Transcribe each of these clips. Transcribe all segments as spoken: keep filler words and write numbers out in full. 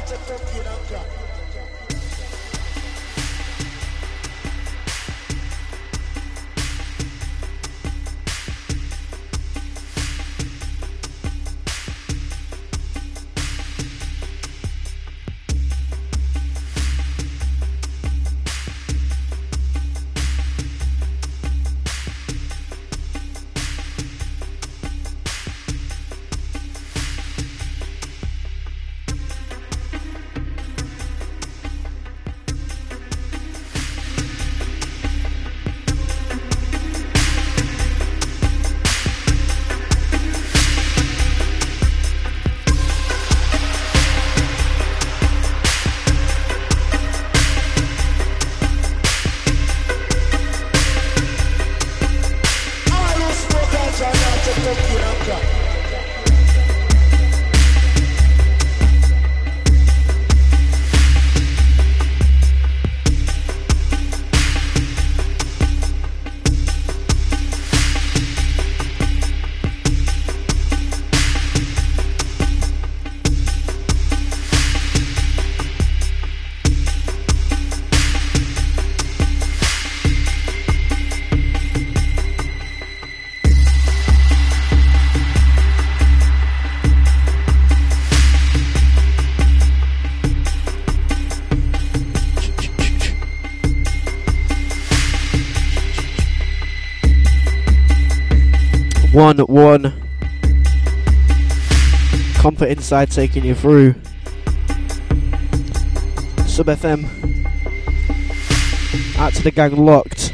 One, one. Comfort Inside taking you through. Sub F M. Out to the gang locked.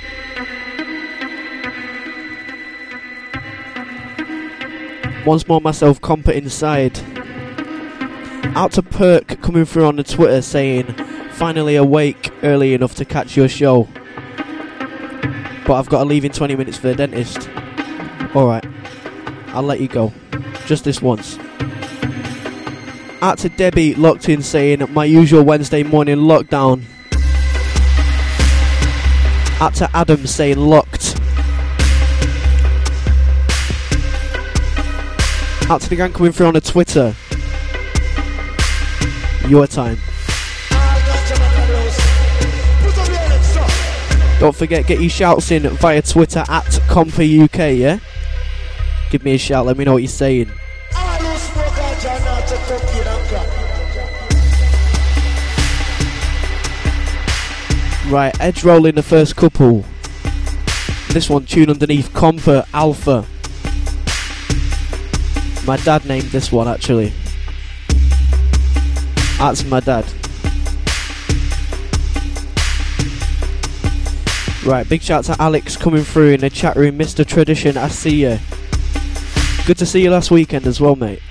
Once more myself, Comfort Inside. Out to Perk coming through on the Twitter saying, finally awake early enough to catch your show. But I've got to leave in twenty minutes for the dentist. Alright, I'll let you go. Just this once. Out to Debbie, locked in, saying, my usual Wednesday morning lockdown. Out to Adam, saying, locked. Out to the gang coming through on the Twitter. Your time. Don't forget, get your shouts in via Twitter at Compa U K, yeah? Give me a shout, let me know what you're saying. Right, edge roll in the first couple. This one, tune underneath, Compa Alpha. My dad named this one, actually. That's my dad. Right, big shout to Alex coming through in the chat room. Mister Tradition, I see you. Good to see you last weekend as well, mate.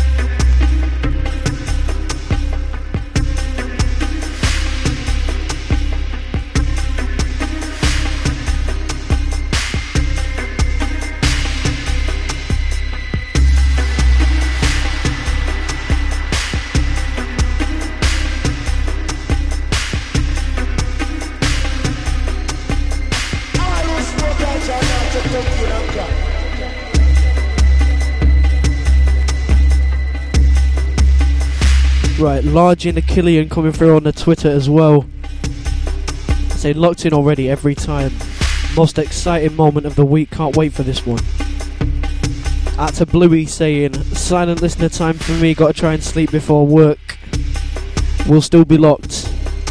Right, Large in the Killian coming through on the Twitter as well. Say locked in already every time. Most exciting moment of the week, can't wait for this one. Out to Bluey saying, silent listener time for me, gotta try and sleep before work. We'll still be locked.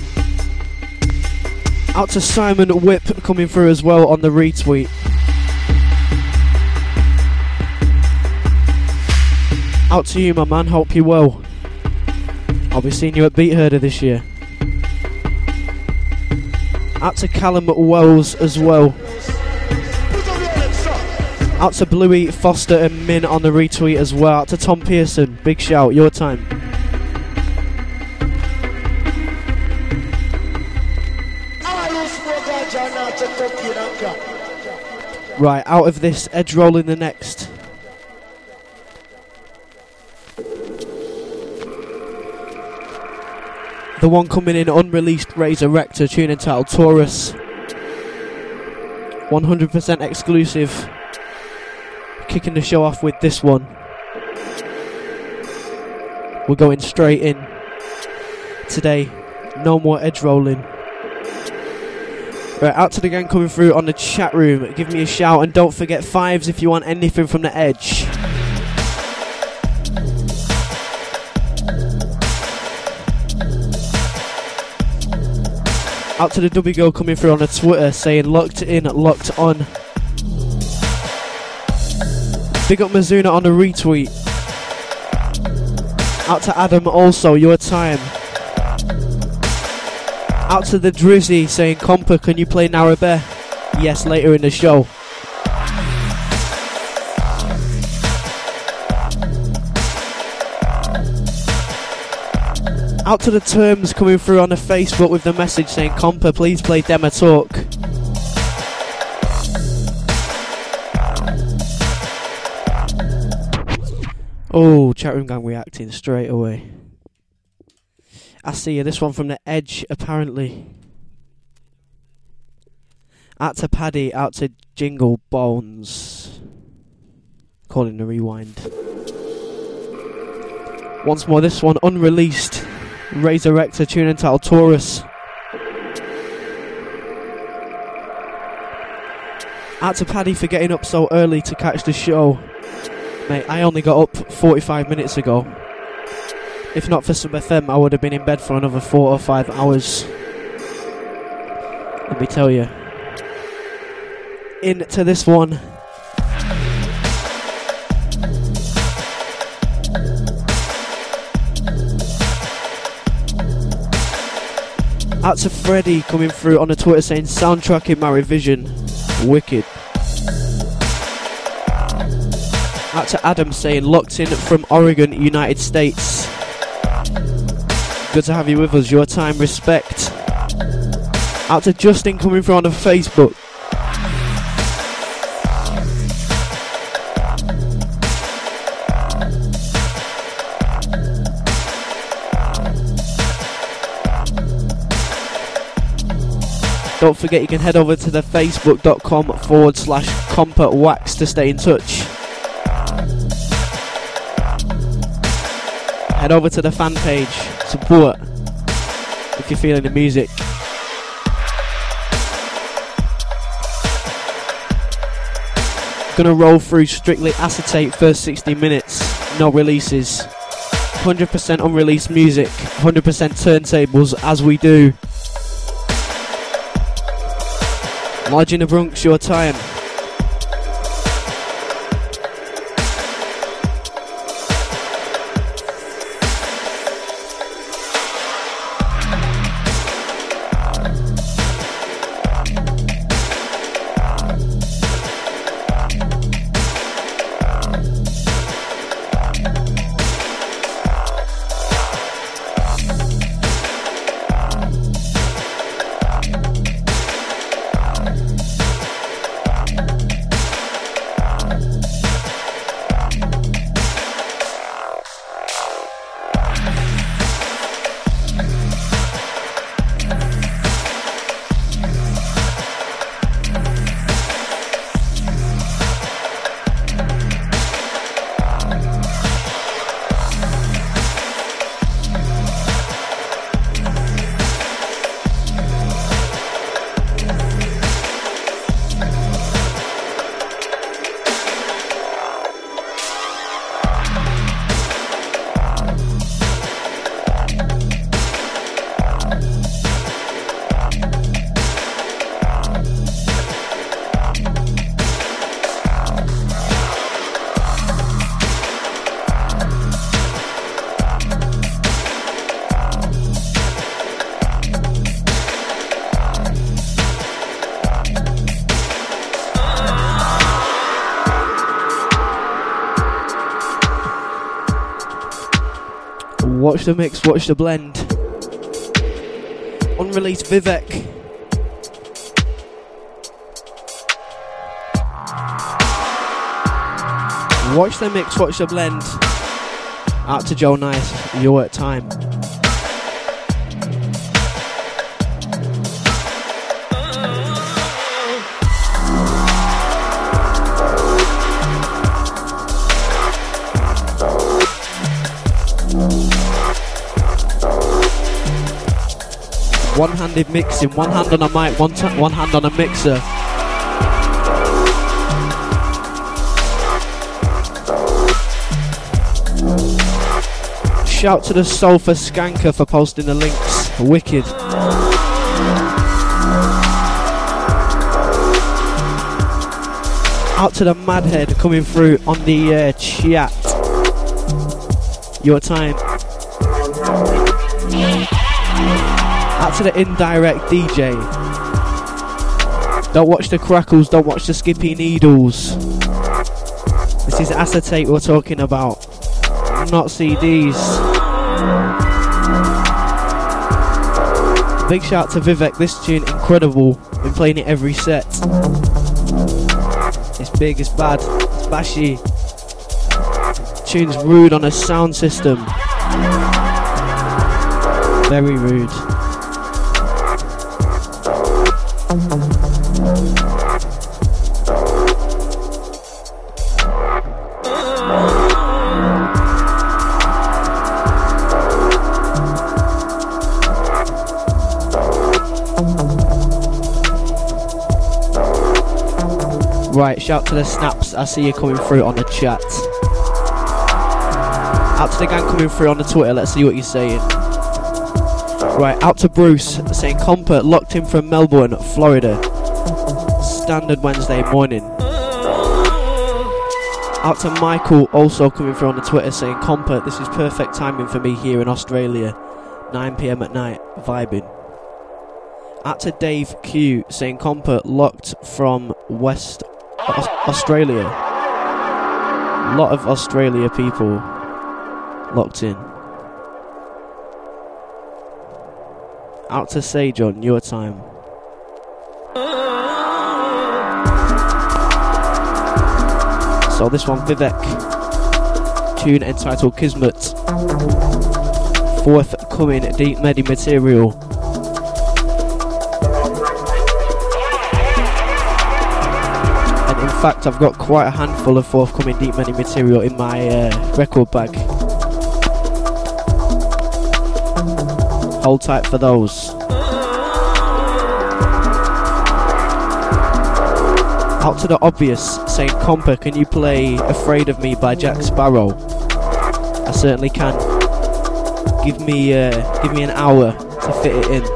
Out to Simon Whip coming through as well on the retweet. Out to you, my man, hope you well. I'll be seeing you at Beat Herder this year. Out to Callum Wells as well. Out to Bluey, Foster and Min on the retweet as well. Out to Tom Pearson, big shout, your time. Right, out of this, edge roll in the next. The one coming in unreleased, Razor Rector, tune entitled Taurus. one hundred percent exclusive. Kicking the show off with this one. We're going straight in. today. No more edge rolling. Right, out to the gang coming through on the chat room. Give me a shout and don't forget fives if you want anything from the edge. Out to the W girl coming through on the Twitter saying locked in, locked on. Big up Mizuna on the retweet. Out to Adam also, your time. Out to the Drizzy saying, Compa, can you play Narabeh? Yes, later in the show. Out to the Terms coming through on the Facebook with the message saying, Compa, please play Demo Talk. Oh, chat room gang reacting straight away. I see you. This one from the Edge, apparently. Out to Paddy, out to Jingle Bones. Calling the rewind. Once more, this one unreleased. Resurrector, tune entitled Taurus. Out to Paddy for getting up so early to catch the show. Mate, I only got up forty-five minutes ago. If not for some F M, I would have been in bed for another four or five hours. Let me tell you. Into this one. Out to Freddie coming through on the Twitter saying soundtrack in my revision. Wicked. Out to Adam saying locked in from Oregon, United States. Good to have you with us. Your time, respect. Out to Justin coming through on the Facebook. Don't forget you can head over to the facebook.com forward slash Compa Wax to stay in touch. Head over to the fan page, support if you're feeling the music. Gonna roll through strictly acetate first sixty minutes, no releases. one hundred percent unreleased music, one hundred percent turntables as we do. Lodge in the Bronx, your time. Watch the mix, watch the blend. Unreleased Vivek. Watch the mix, watch the blend. Out to Joe Nice, you're at time. One-handed mixing, one hand on a mic, one, t- one hand on a mixer. Shout to the Sulphur Skanker for posting the links. Wicked. Out to the Madhead coming through on the uh, chat. Your time. Out to the Indirect D J. Don't watch the crackles, don't watch the skippy needles. This is acetate we're talking about, not C Ds. Big shout to Vivek, this tune incredible. Been playing it every set. It's big, it's bad, it's bashy. Tune's rude on a sound system. Very rude. Right, shout to the snaps, I see you coming through on the chat. Out to the gang coming through on the Twitter, let's see what you're saying. Right, out to Bruce, saying Compa locked in from Melbourne, Florida. Standard Wednesday morning. Out to Michael, also coming through on the Twitter, saying Compa, this is perfect timing for me here in Australia. nine p.m. at night, vibing. Out to Dave Q, saying Compa locked from West Aus- Australia. A lot of Australia people locked in. Out to Sage on your time. So this one, Vivek, tune entitled Kismet, forthcoming Deep Medi material. And in fact, I've got quite a handful of forthcoming Deep Medi material in my uh, record bag. Hold tight for those. Out to the Obvious, saying Compa, can you play Afraid of Me by Jack Sparrow? I certainly can. Give me uh, give me an hour to fit it in.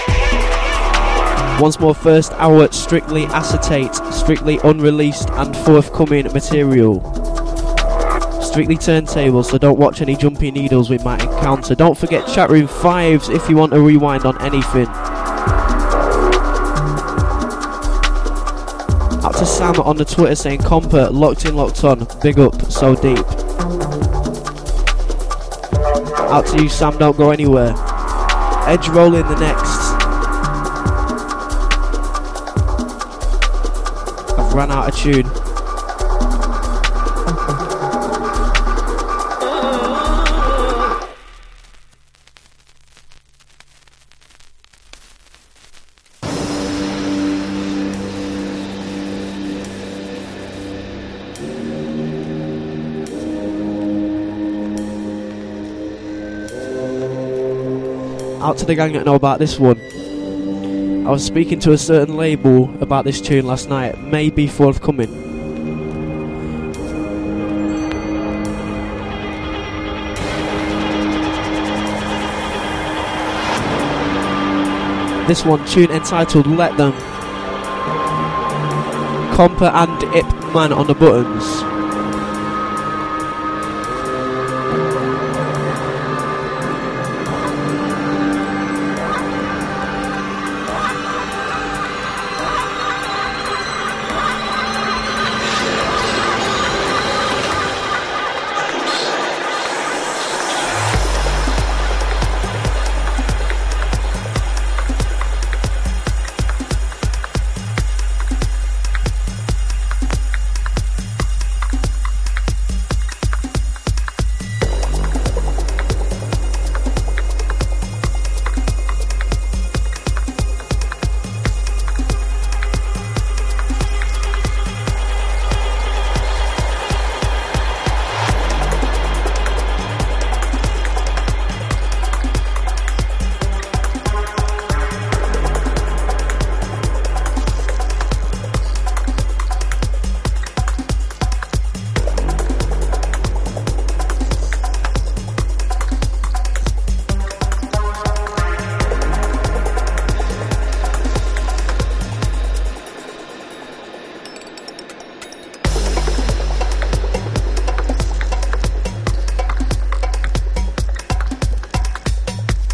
Once more, first hour, strictly acetate, strictly unreleased and forthcoming material. Strictly turntable, so don't watch any jumpy needles we might encounter. Don't forget chatroom fives if you want to rewind on anything. Out to Sam on the Twitter saying Compa, locked in, locked on, big up, so deep. Out to you Sam, don't go anywhere. Edge rolling the next. I've run out of tune. Out to the gang that know about this one. I was speaking to a certain label about this tune last night. May be forthcoming. This one, tune entitled Let Them. Compa and Ip Man on the buttons.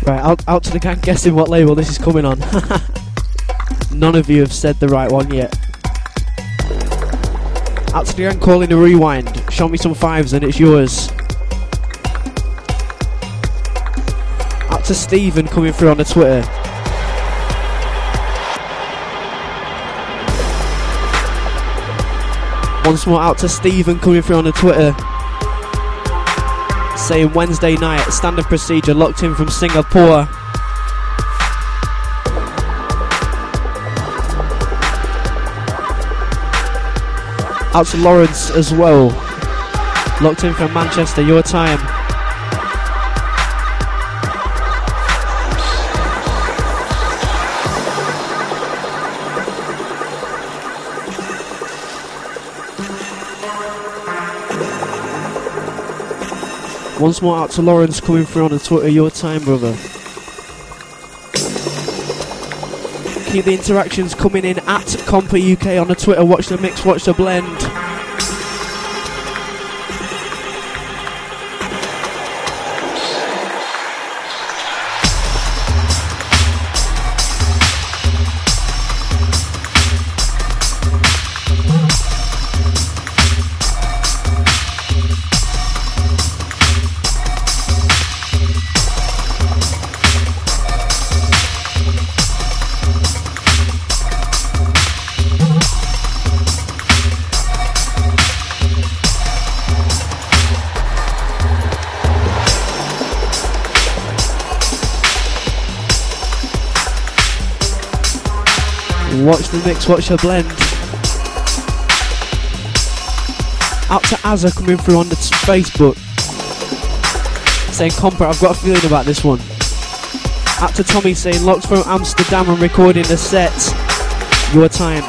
Right, out, out to the gang guessing what label this is coming on. None of you have said the right one yet. Out to the gang calling a rewind. Show me some fives and it's yours. Out to Stephen coming through on the Twitter. Once more out to Stephen coming through on the Twitter. Saying Wednesday night, standard procedure, locked in from Singapore. Out to Lawrence as well, locked in from Manchester, your time. Once more out to Lawrence coming through on the Twitter, your time, brother. Keep the interactions coming in at Compa U K on the Twitter. Watch the mix, watch the blend. Watch the mix, watch the blend. Out to Azza coming through on the t- Facebook. Saying, Compa, I've got a feeling about this one. Out to Tommy saying, locked from Amsterdam and recording the set. Your time.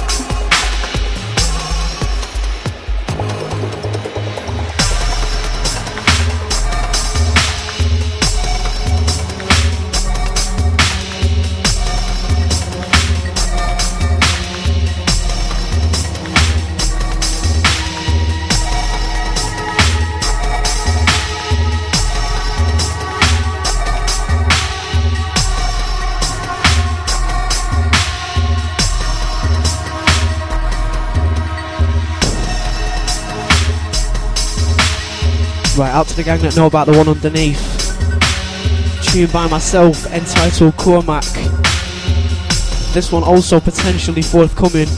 Right, out to the gang that know about the one underneath. Tune by myself, entitled Cormac. This one also potentially forthcoming.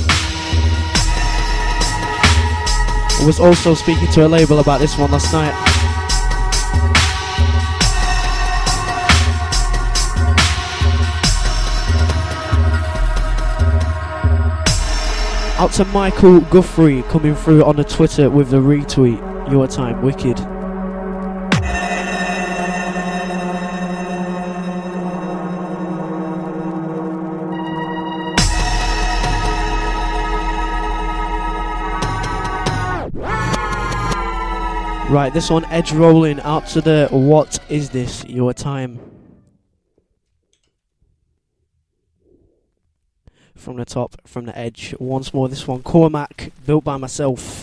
I was also speaking to a label about this one last night. Out to Michael Guthrie coming through on the Twitter with the retweet. Your time, wicked. Right, this one, Edge rolling out to the What Is This? Your time. From the top, from the edge. Once more, this one, Cormac, built by myself.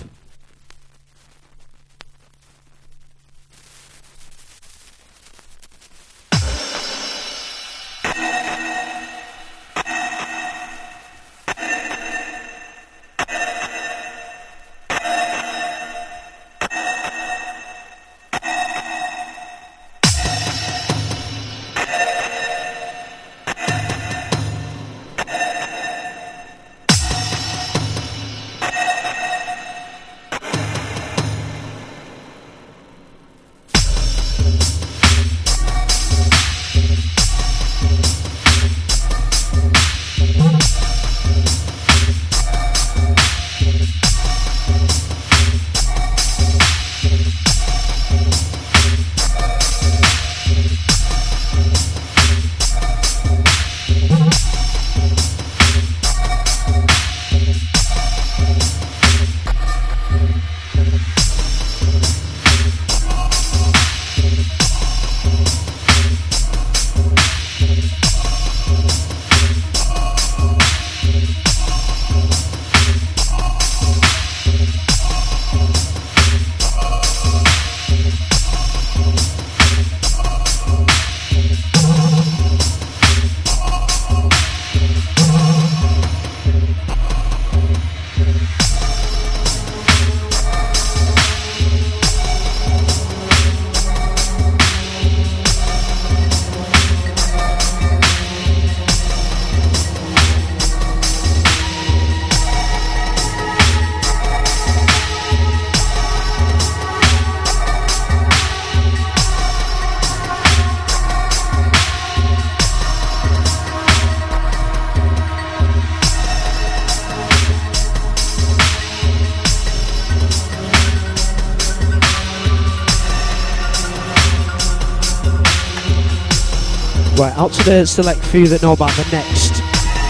Right, out to the select few that know about the next.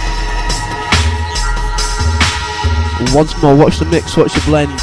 Once more, watch the mix, watch the blend.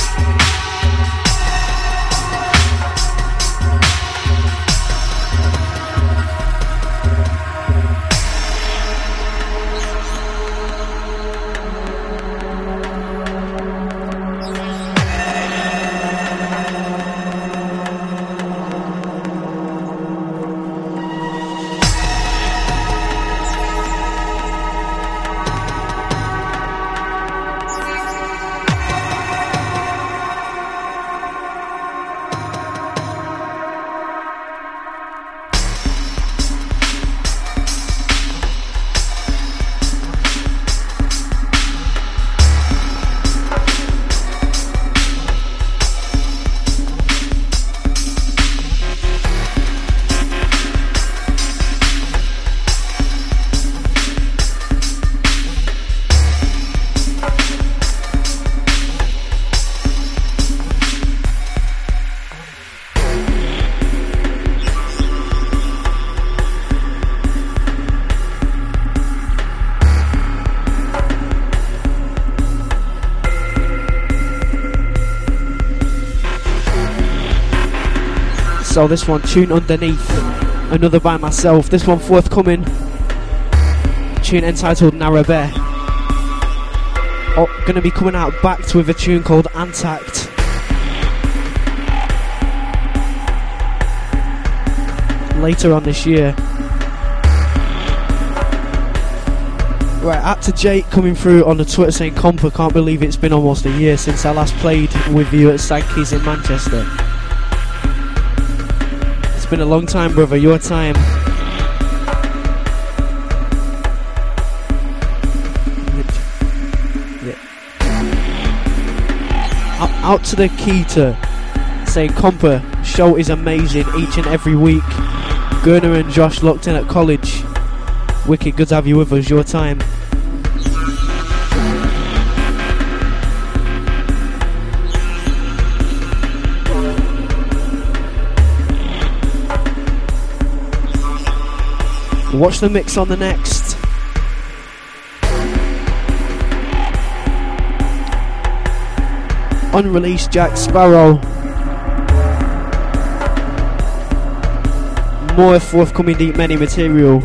So this one, Tune Underneath, another by myself. This one forthcoming, tune entitled Narabeh. Oh, gonna be coming out backed with a tune called Antact. Later on this year. Right, out to Jake coming through on the Twitter saying, Compa, can't believe it's been almost a year since I last played with you at Sankey's in Manchester. It's been a long time, brother, your time. Yeah. Out, out to the Keita saying, Compa, show is amazing each and every week. Gurner and Josh locked in at college. Wicked, good to have you with us, your time. Watch the mix on the next. Unreleased Jack Sparrow. More forthcoming Deep Many material.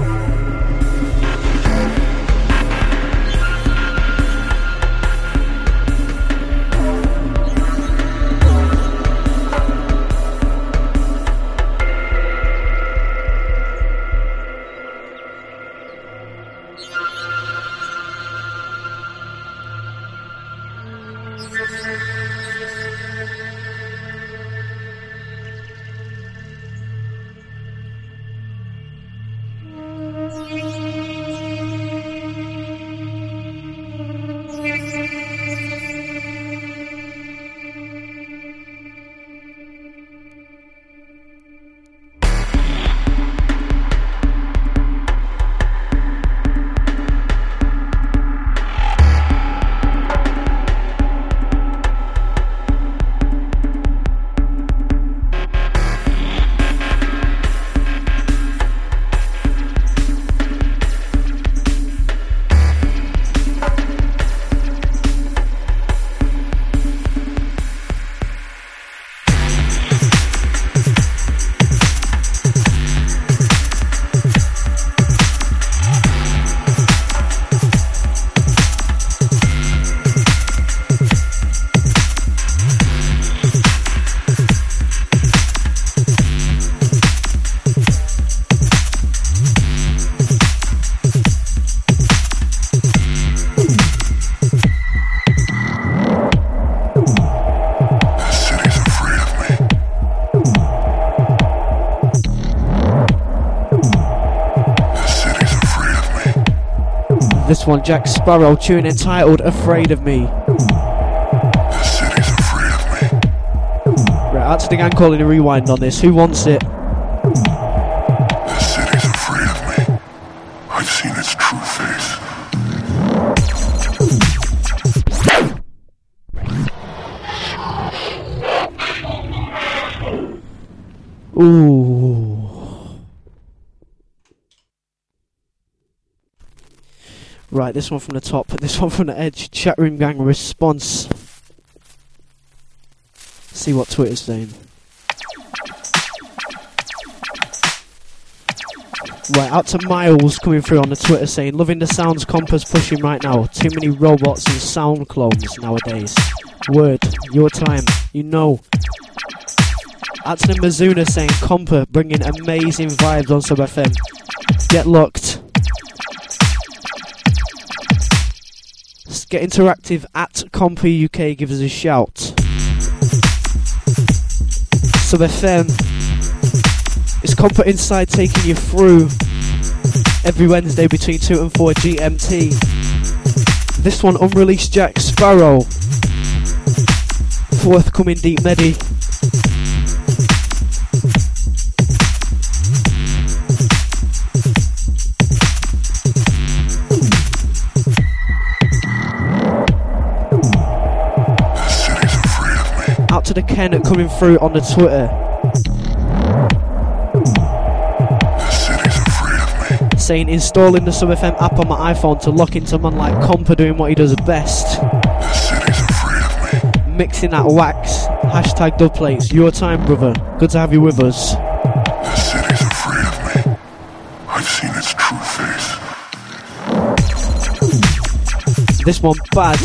This one, Jack Sparrow, tune entitled Afraid of Me. The city's afraid of me. Right, out to the gang calling a rewind on this. Who wants it? The city's afraid of me. I've seen its true face. Ooh. Right, this one from the top, this one from the edge. Chat room gang response. See what Twitter's saying. Right, out to Miles coming through on the Twitter saying, loving the sounds Compa's pushing right now. Too many robots and sound clones nowadays. Word, your time, you know. Out to the Mizuna saying, Compa bringing amazing vibes on Sub F M. Get locked. Get interactive at Compa U K, give us a shout. Sub F M. It's Compa Inside taking you through every Wednesday between two and four G M T. This one, unreleased Jack Sparrow. Forthcoming Deep Medi. Out to the Ken coming through on the Twitter. Saying installing the Sub F M app on my iPhone to lock into man like Compa doing what he does best. Mixing that wax. Hashtag dubplates. Your time, brother. Good to have you with us. The city's afraid of me. I've seen its true face. This one bad.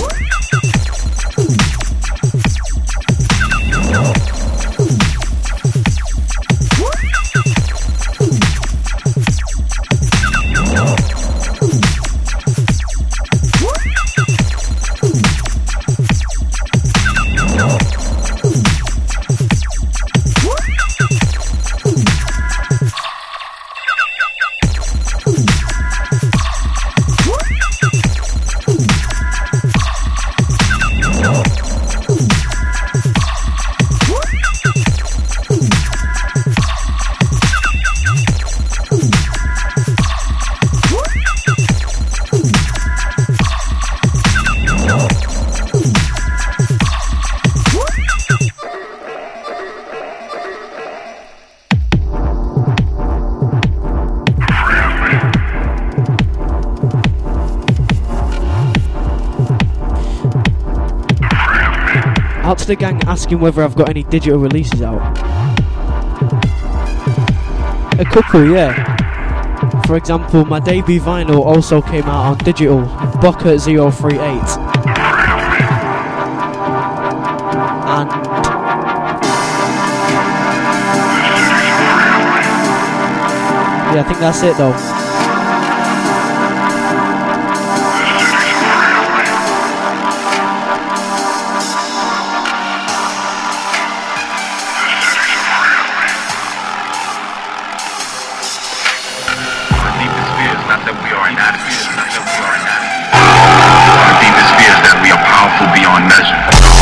Out to the gang asking whether I've got any digital releases out. A couple, yeah. For example, my debut vinyl also came out on digital, Boca zero three eight. And yeah, I think that's it though. Beyond measure.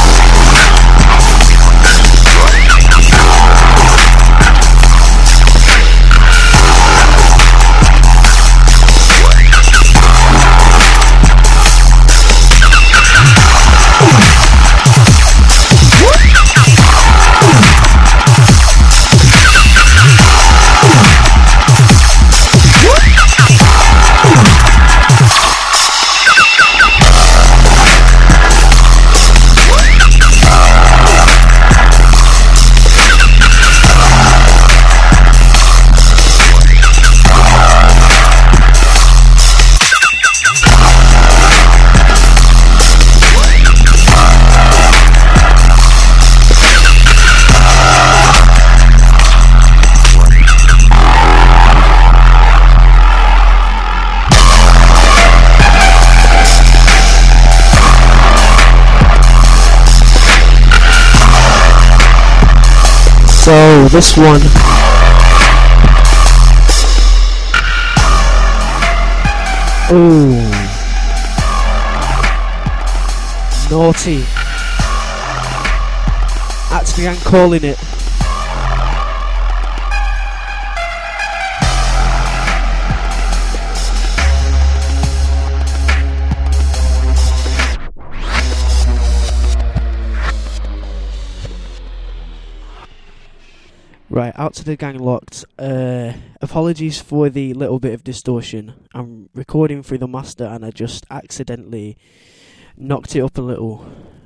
So this one, ooh, naughty. Actually, I'm calling it. Right, out to the gang locked. Uh, apologies for the little bit of distortion. I'm recording through the master and I just accidentally knocked it up a little.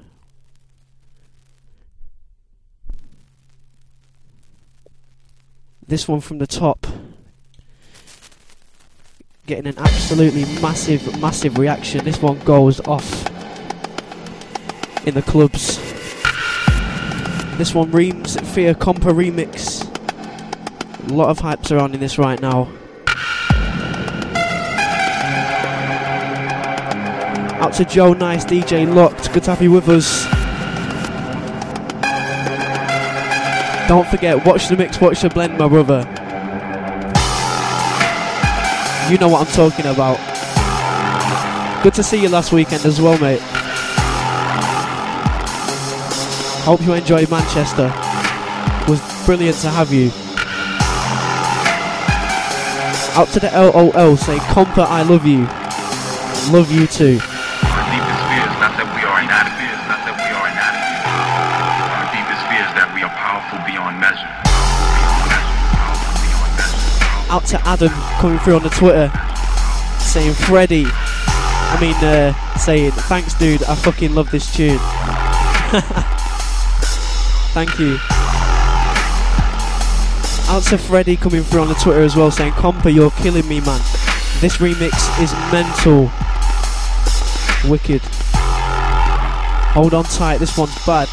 This one from the top, getting an absolutely massive, massive reaction. This one goes off in the clubs. This one, Reams Fear Compa remix. A lot of hype surrounding this right now. Out to Joe Nice, D J Locked. Good to have you with us. Don't forget, watch the mix, watch the blend, my brother. You know what I'm talking about. Good to see you last weekend as well, mate. Hope you enjoyed Manchester. It was brilliant to have you. Out to the L O L, say Compa, I love you. Love you too. Our deepest fear is not that we are inadequate, not that we are inadequate. Our deepest fear is that we are powerful beyond measure. Powerful beyond measure. Out to Adam coming through on the Twitter, saying Freddie. I mean, uh, saying thanks, dude. I fucking love this tune. Thank you. Out to Freddie coming through on the Twitter as well, saying Compa, you're killing me, man. This remix is mental. Wicked. Hold on tight, this one's bad.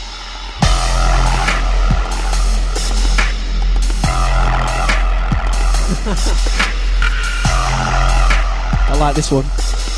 I like this one.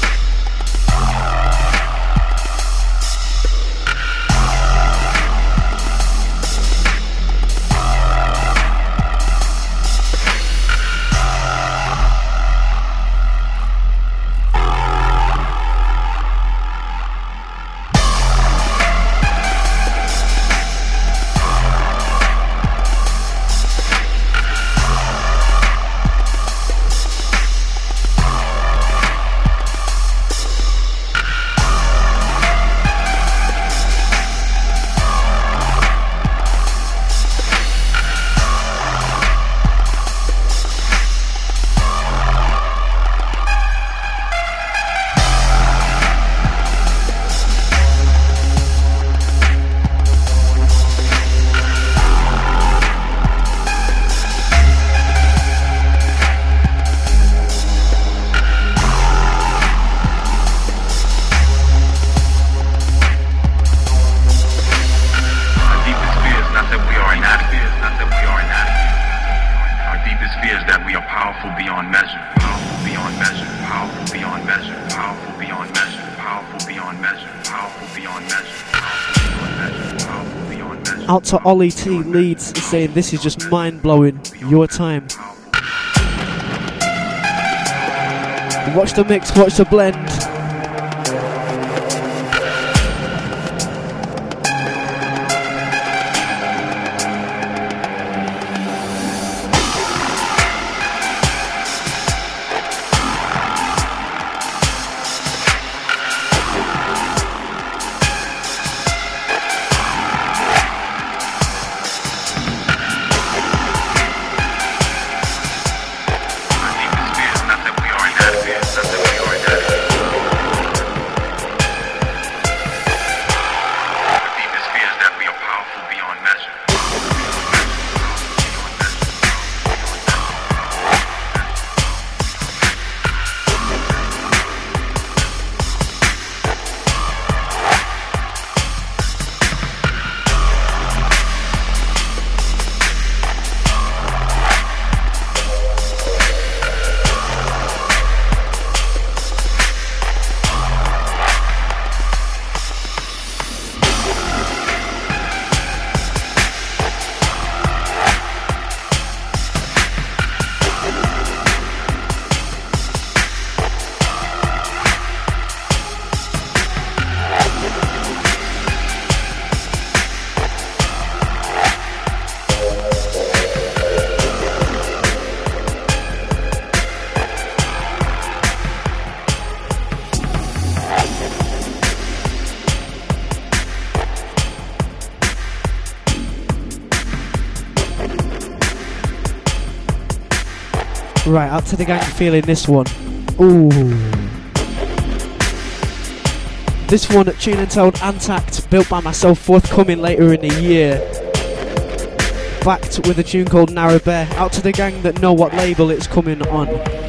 Out to Ollie T Leeds saying this is just mind blowing. Your time. Watch the mix, watch the blend. Right, out to the gang feeling this one. Ooh. This one, tune entitled Antact, built by myself, forthcoming later in the year. Backed with a tune called Narrow Bear. Out to the gang that know what label it's coming on.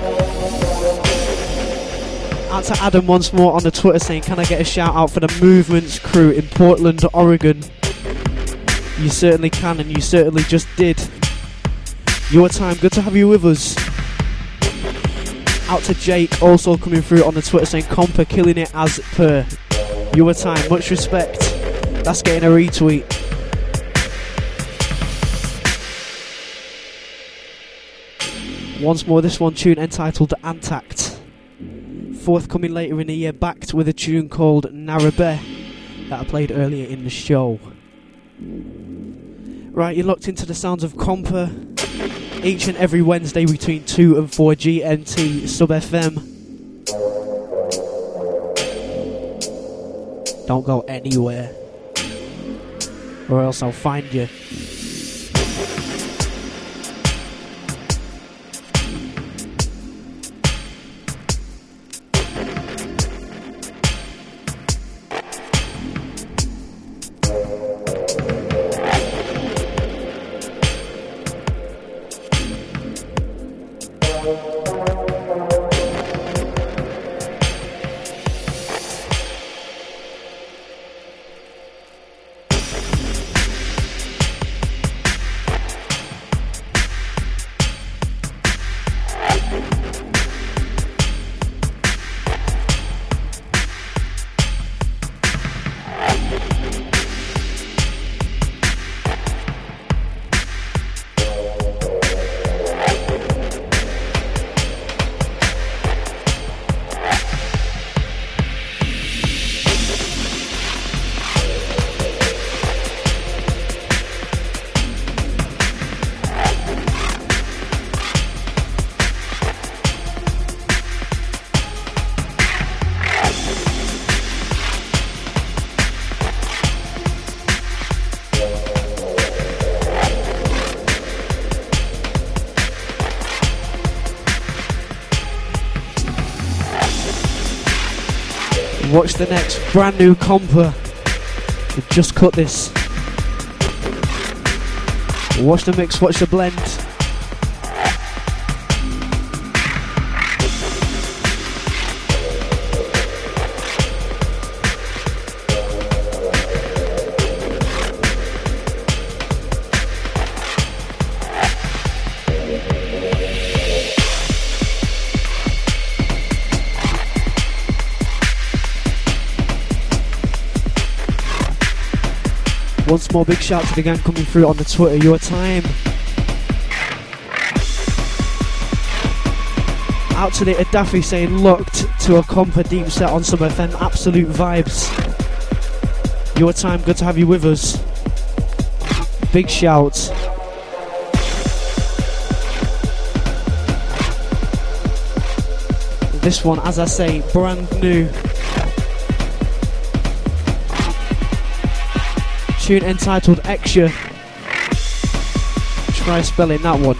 Out to Adam once more on the Twitter saying, can I get a shout out for the Movements crew in Portland, Oregon? You certainly can, and you certainly just did. Your time, good to have you with us. Out to Jake, also coming through on the Twitter saying, Compa killing it as per. Your time, much respect. That's getting a retweet. Once more, this one tune entitled Antact. Forthcoming later in the year, backed with a tune called Narabeh that I played earlier in the show. Right, you're locked into the sounds of Compa each and every Wednesday between two and four G M T Sub F M. Don't go anywhere, or else I'll find you. Watch the next brand new Compa. We've just cut this. Watch the mix, watch the blend. Once more, big shout to the gang coming through on the Twitter. Your time. Out to the Adafi saying locked to a Compa deep set on some F M. Absolute vibes. Your time, good to have you with us. Big shout. This one, as I say, brand new. Tune entitled Exia. Try spelling that one.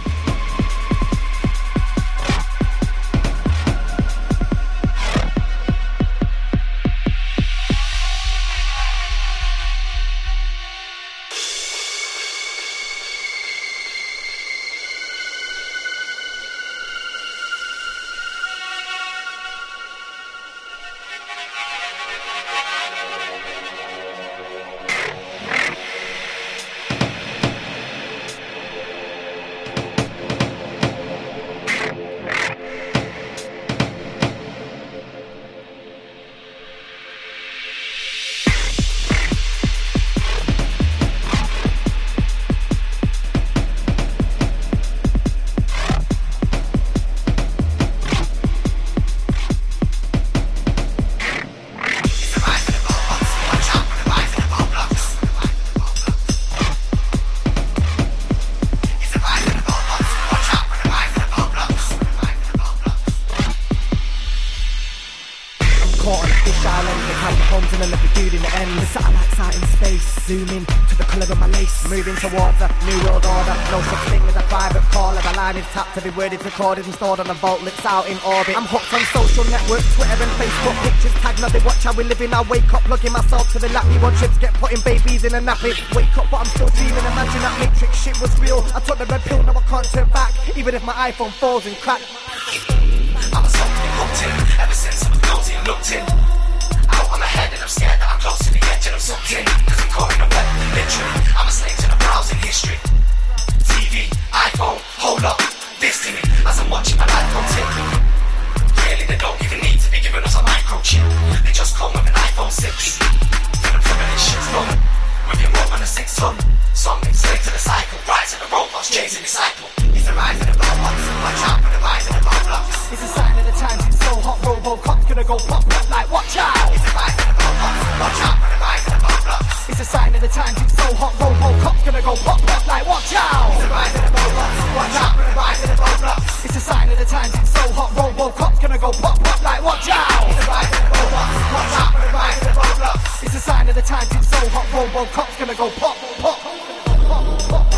homes and then every dude in the end. The satellites out in space, zooming to the colour of my lace, moving towards a new world order. No such thing as a private caller. The line is tapped, every word is recorded and stored on a vault licks out in orbit. I'm hooked on social networks, Twitter and Facebook, pictures tagged, now they watch how we living. I wake up, plugging myself to the lappy, watch chips get putting babies in a nappy. Wake up, but I'm still dreaming, imagine that Matrix shit was real. I took the red pill, now I can't turn back, even if my iPhone falls and cracks. I'm a something hooked in, ever since I was nosy and looked in. Out on my head and I'm scared that I'm close to the edge and I'm sucked in. Cause I'm caught in a web, literally, I'm a slave to the browsing history. T V, iPhone, hold up, this to me, as I'm watching my life come tick. Really, they don't even need to be giving us a microchip. They just come with an iPhone six. For the privilege shit's done, with your rope and a six ton. Something slave to the cycle, rise of the robots, chasing disciple. It's the rise of the robots, watch out for the rise of the robots. It's a sign of the times, it's so hot, Robocop's gonna go pop pop like watch out. It's the rise of the robots, watch out for the rise of the robots. It's a sign of the times, it's so hot, Robocop's gonna go pop pop like watch out. It's the rise of the robots, watch out for the rise of the robots. It's a sign of the times, it's so hot, Robocop's gonna go pop pop like watch out. It's the rise of the robots, watch out for the rise of the robots. It's a sign of the times, it's so hot, Robocop's gonna go pop pop pop pop.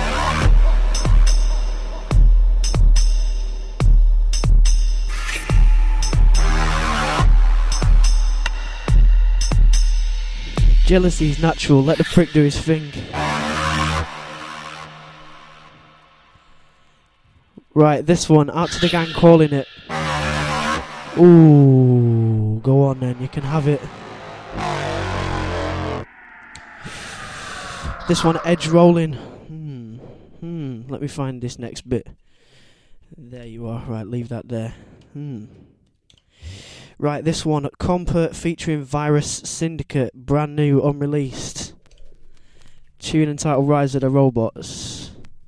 Jealousy is natural, let the prick do his thing. Right, this one, out to the gang calling it. Ooh, go on then, you can have it. This one, edge rolling. Hmm, hmm, let me find this next bit. There you are, right, leave that there. Hmm. Right, this one, Compert featuring Virus Syndicate, brand new, unreleased. Tune entitled Rise of the Robots.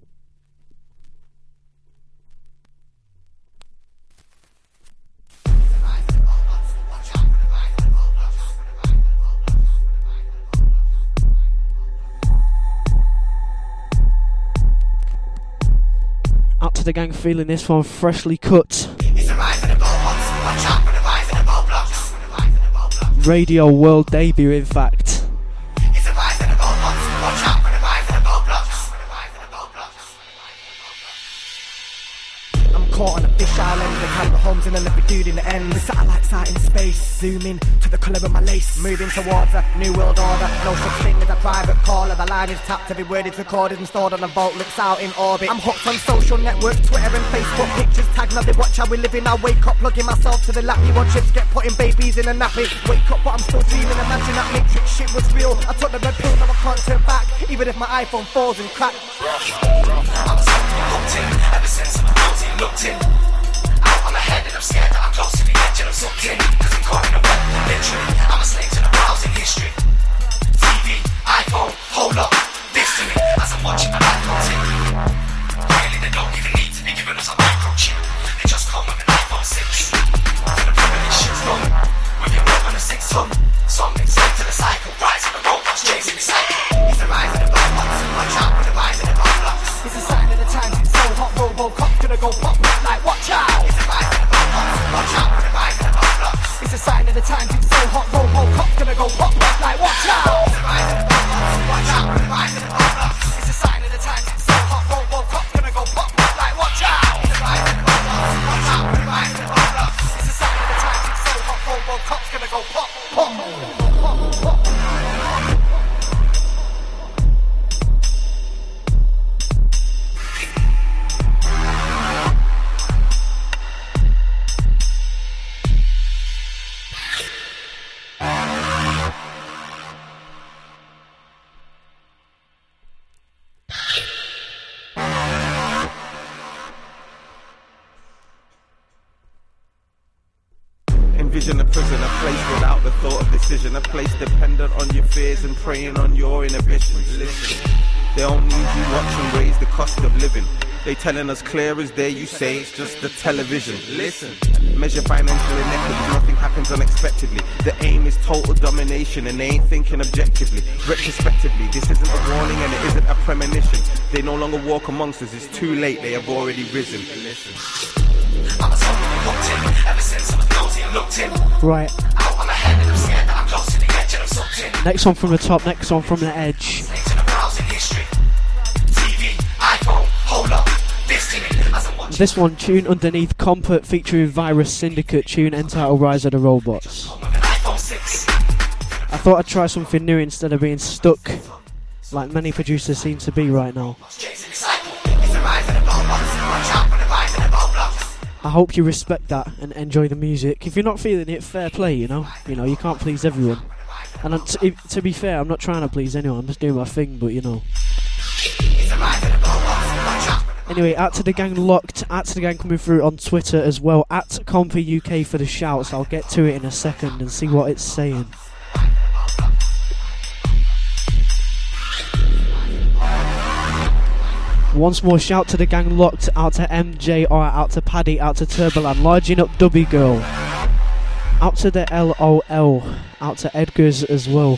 Out to the gang feeling this one, freshly cut. It's the rise of the robots, watch out for the rise of the robots. Radio world debut, in fact. It's the rise of the robots, watch out for the rise of the robots. I'm caught on a fish island, the camera homes and then every dude in the end. The satellites out in space, zooming to the colour of my lace, moving towards a new world order. No such thing as a private caller. The line is tapped, every word is recorded and stored on a vault licks out in orbit. I'm hooked on social networks, Twitter and Facebook, pictures tagged, now they watch how we living. I wake up, plugging myself to the lappy, watch chips get putting babies in a nappy. Wake up, but I'm still dreaming, imagine that Matrix shit was real. I took the red pill, now I can't turn back, even if my iPhone falls and cracks. I'm a something hooked in, ever since I was nosy and looked in. Out on my head and I'm scared that I'm close to the edge and I'm sucked in. Cause I'm caught in a web, literally, I'm a slave to the browsing history. T V, iPhone, hold up, this to me, as I'm watching my life come tick. Really, they don't even need to be giving us a microchip. They just come with an iPhone six. For the privilege shit's done, with your rope and a six ton. Something slave to the cycle, rise of the robots, chasing the cycle. It's the rise of the robots, watch out for the rise of the robots. It's a sign of the times, it's so hot, Robocop's gonna go pop pop like watch out. It's the rise of the robots, watch out for the rise of the robots. It's a sign of the times, it's so hot, Robocop's gonna go pop pop like watch out. It's the rise of the robots, watch out for the rise of the robots. It's a sign of the times, it's so hot, Robocop's gonna go pop pop like watch out. It's the rise of the robots, watch out for the rise of the robots. It's a sign of the times, it's so hot, Robocop's gonna go pop pop pop pop. Envision a prison, a place without the thought of decision, a place dependent on your fears and preying on your inhibitions. Listen, they don't need you watching raise the cost of living. They telling us clear as day, you say it's just the television. Listen, measure financial inequity, nothing happens unexpectedly. The aim is total domination and they ain't thinking objectively. Retrospectively, this isn't a warning and it isn't a premonition. They no longer walk amongst us, it's too late, they have already risen. Listen. I'm a something hooked in, ever since I was nosy and looked in. Right. Out on my head and I'm scared that I'm close to the legend I'm sucked in. Next one from the top, next one from the edge. Slave to the browsing history. T V, iPhone, hold up, destiny. As I'm watching This one, tune underneath Compert featuring Virus Syndicate, tune entitled Rise of the Robots. with an iPhone six. I thought I'd try something new instead of being stuck like many producers seem to be right now. Jason Disciple, it's the rise of the robots. Watch out for the rise of the roadblocks. I hope you respect that and enjoy the music. If you're not feeling it, fair play, you know. You know, you can't please everyone. And I'm t- to be fair, I'm not trying to please anyone. I'm just doing my thing, but you know. It's the rise of the robots. Watch out for the Anyway, at to the gang locked, at to the gang coming through on Twitter as well, at Compa U K for the shouts. I'll get to it in a second and see what it's saying. Once more, shout to the gang locked, out to M J R, out to Paddy, out to Turboland, larging up Dubby Girl, out to the L O L, out to Edgar's as well.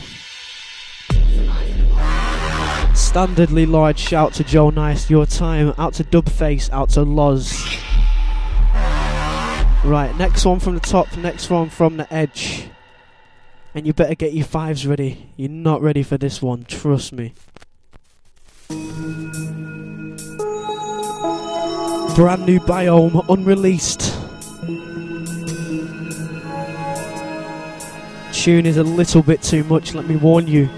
Standardly large shout to Joe Nice, your time, out to Dubface, out to Loz. Right, next one from the top, next one from the edge. And you better get your fives ready. You're not ready for this one, trust me. Brand new Biome, unreleased. Tune is a little bit too much, let me warn you.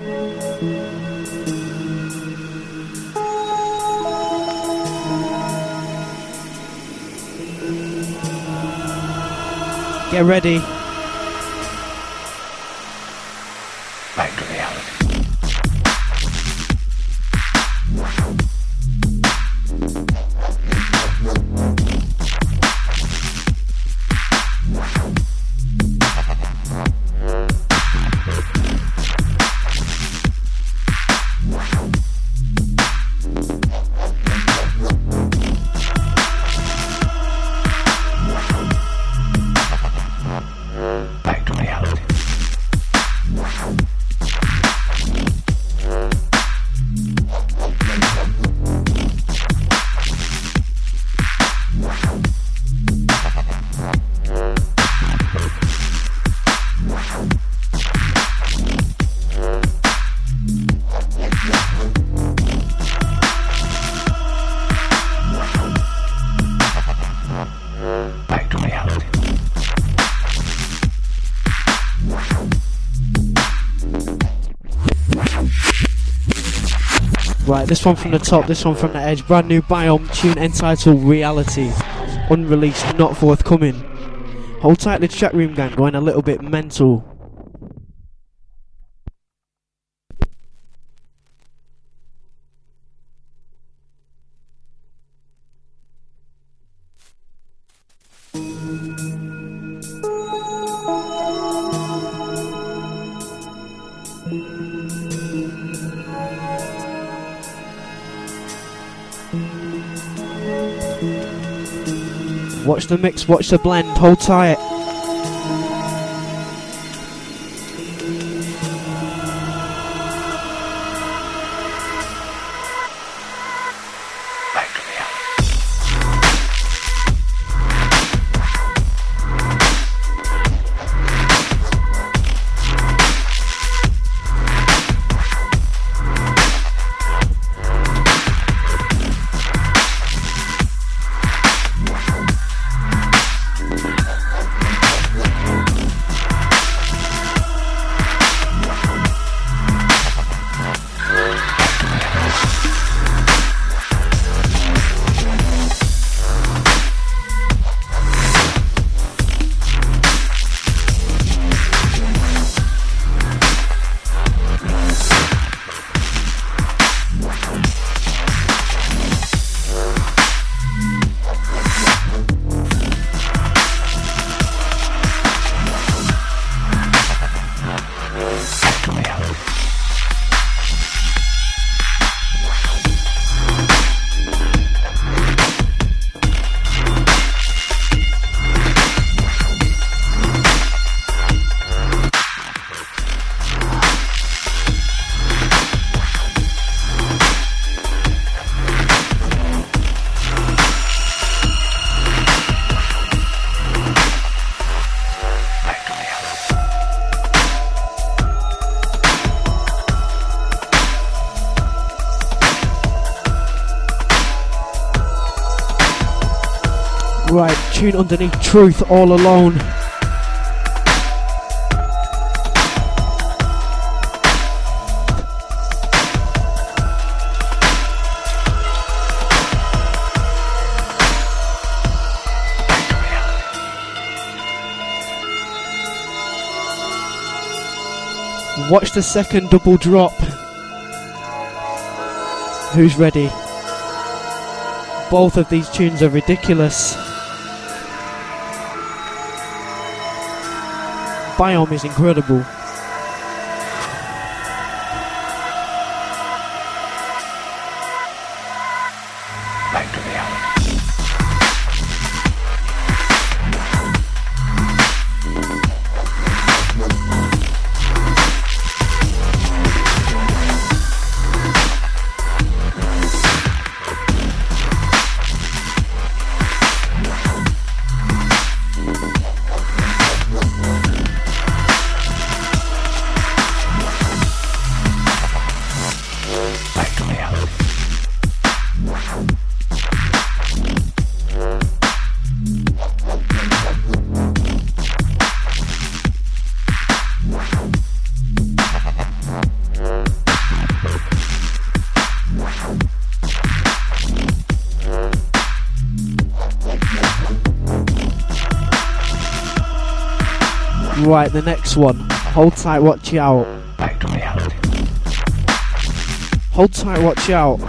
Get ready. back to reality. Right, this one from the top, this one from the edge. Brand new Biome tune entitled Reality. Unreleased, not forthcoming. Hold tight, the chat room gang, going a little bit mental. Watch the mix, watch the blend, hold tight. Right, tune underneath Truth, All Alone. Watch the second double drop. Who's ready? Both of these tunes are ridiculous. Biome is incredible. Back to reality. Right, the next one. Hold tight, watch out. Back to reality. Hold tight, watch out.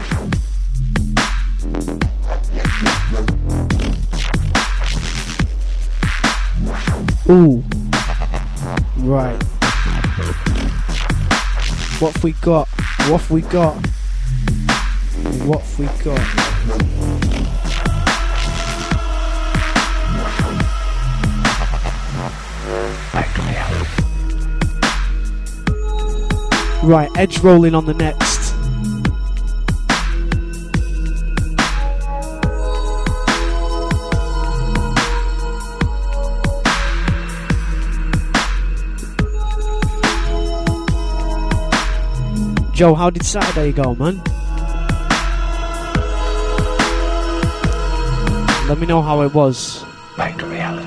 Ooh. Right. What have we got? What have we got? What have we got? Right, edge rolling on the next. Joe, how did Saturday go, man? Let me know how it was. Back to reality.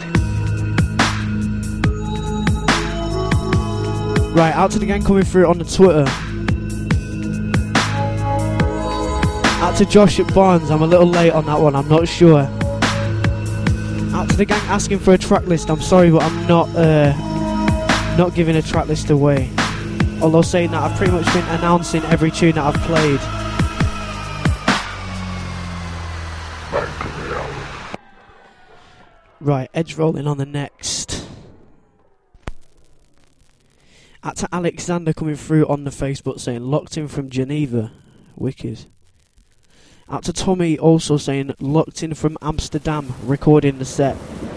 Right, out to the gang coming through on the Twitter. Out to Josh at Barnes, I'm a little late on that one, I'm not sure. Out to the gang asking for a track list, I'm sorry but I'm not uh, not giving a track list away. Although saying that, I've pretty much been announcing every tune that I've played. Right, edge rolling on the next. Out to Alexander coming through on the Facebook saying locked in from Geneva. Wicked. Out to Tommy also saying locked in from Amsterdam, recording the set.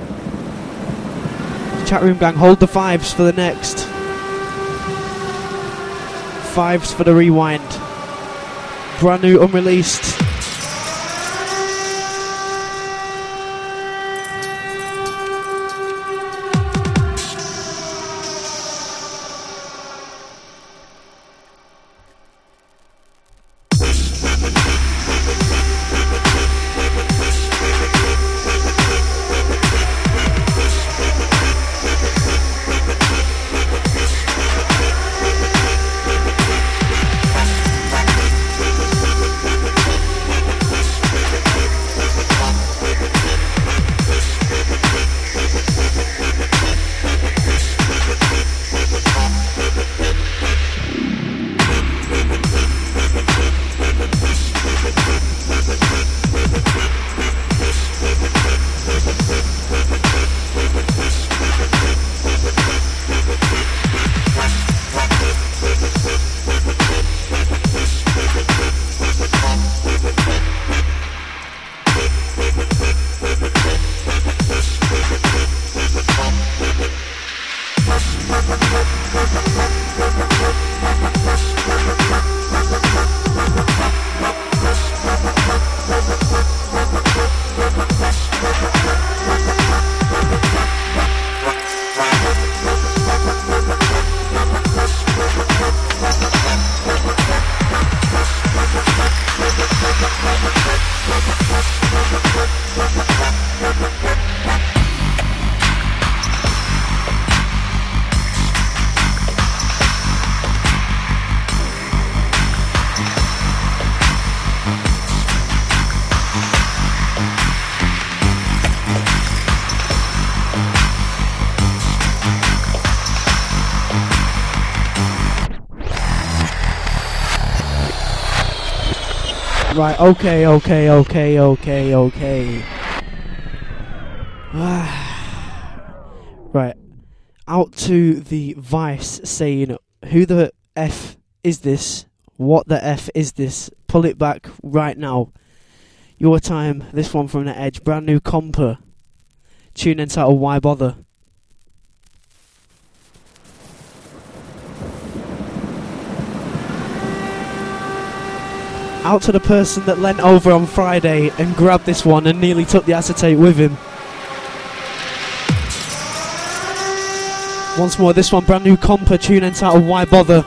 Chat room gang, hold the fives for the next. Fives for the rewind. Brand new, unreleased. Right, okay, okay, okay, okay, okay. Right. Out to the Vice saying, who the F is this? What the F is this? Pull it back right now. Your time, this one from The Edge, brand new comper. Tune entitled Why Bother? Out to the person that leant over on Friday and grabbed this one and nearly took the acetate with him. Once more, this one, brand new compa, tune entitled Why Bother?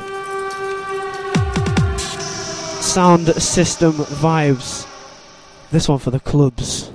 Sound system vibes. This one for the clubs.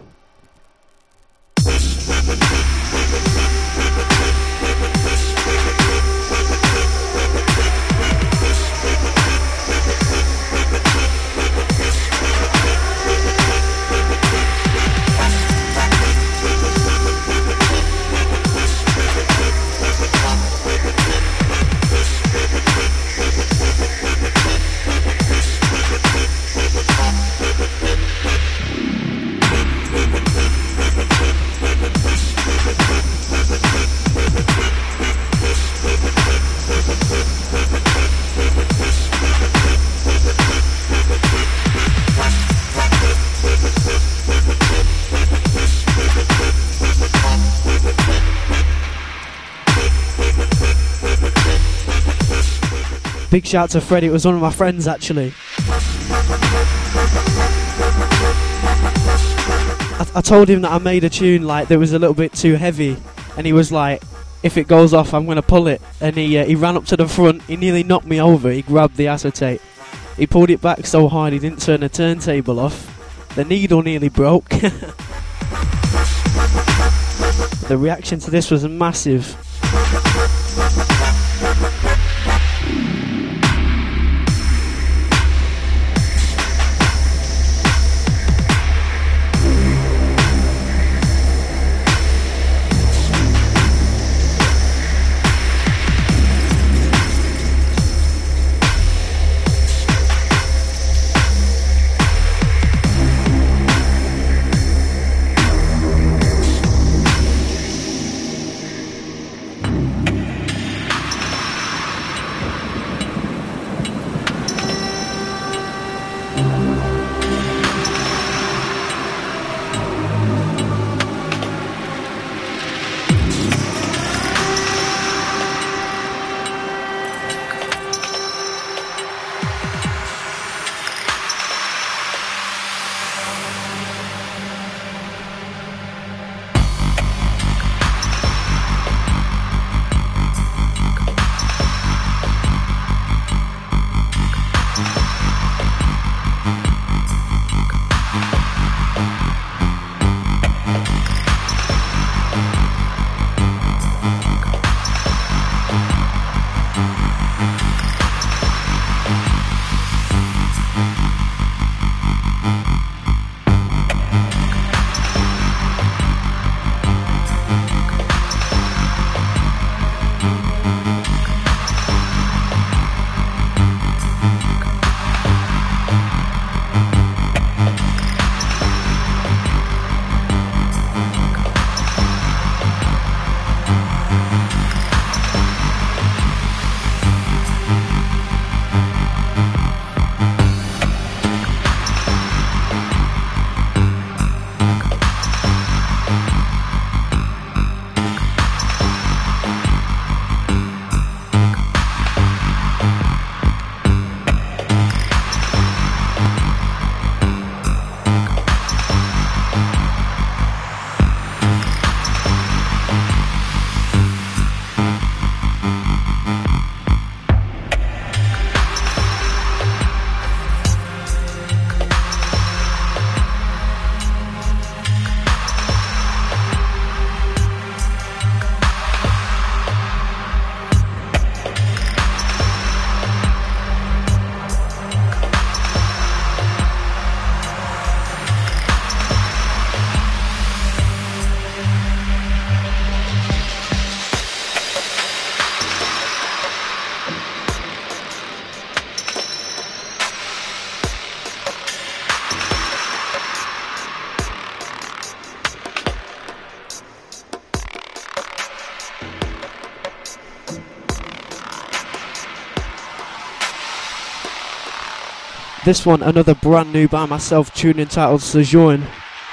Big shout to Freddie, it was one of my friends actually. I, I told him that I made a tune like that was a little bit too heavy, and he was like, if it goes off I'm going to pull it. And he uh, he ran up to the front, he nearly knocked me over, he grabbed the acetate. He pulled it back so hard he didn't turn the turntable off. The needle nearly broke. The reaction to this was massive. This one, another brand new by myself, tune entitled Sojourn.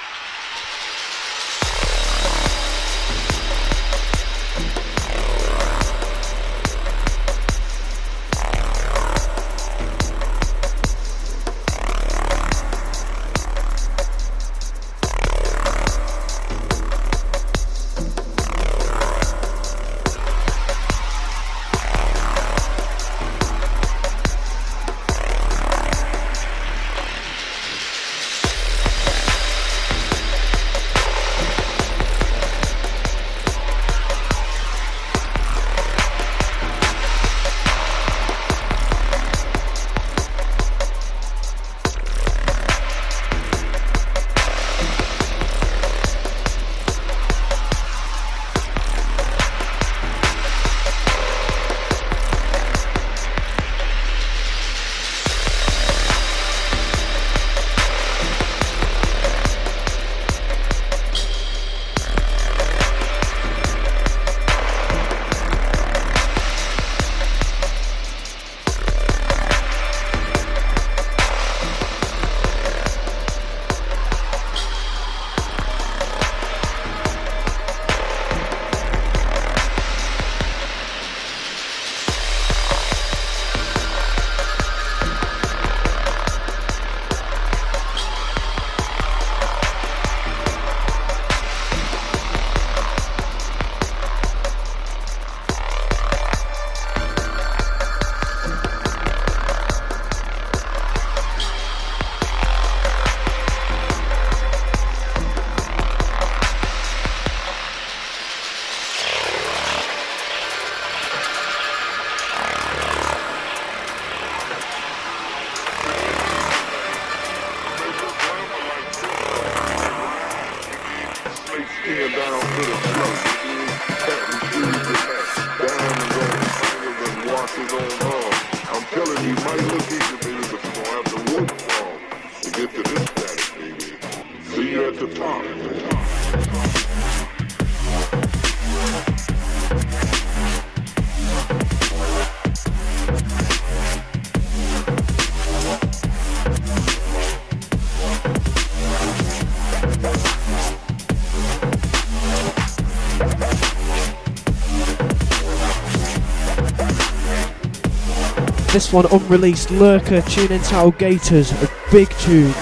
This one unreleased, Lurker, tune entitled Gators, a big tune.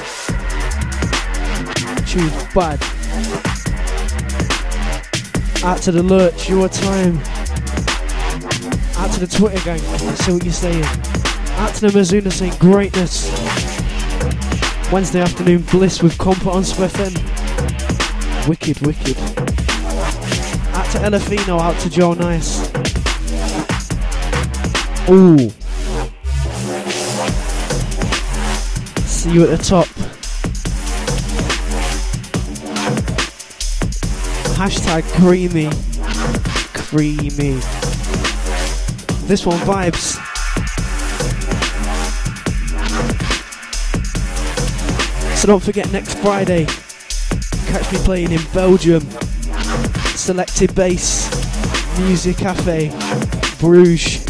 Tune's bad. Out to the Lurch, your time. Out to the Twitter gang, I see what you're saying. Out to the Mizuna saying greatness. Wednesday afternoon bliss with Compa on Swift F M. Wicked, wicked. Out to Elefino, out to Joe Nice. Ooh. See you at the top. Hashtag creamy. Creamy. This one vibes. So don't forget next Friday, catch me playing in Belgium. Selected Bass, Music Cafe, Bruges.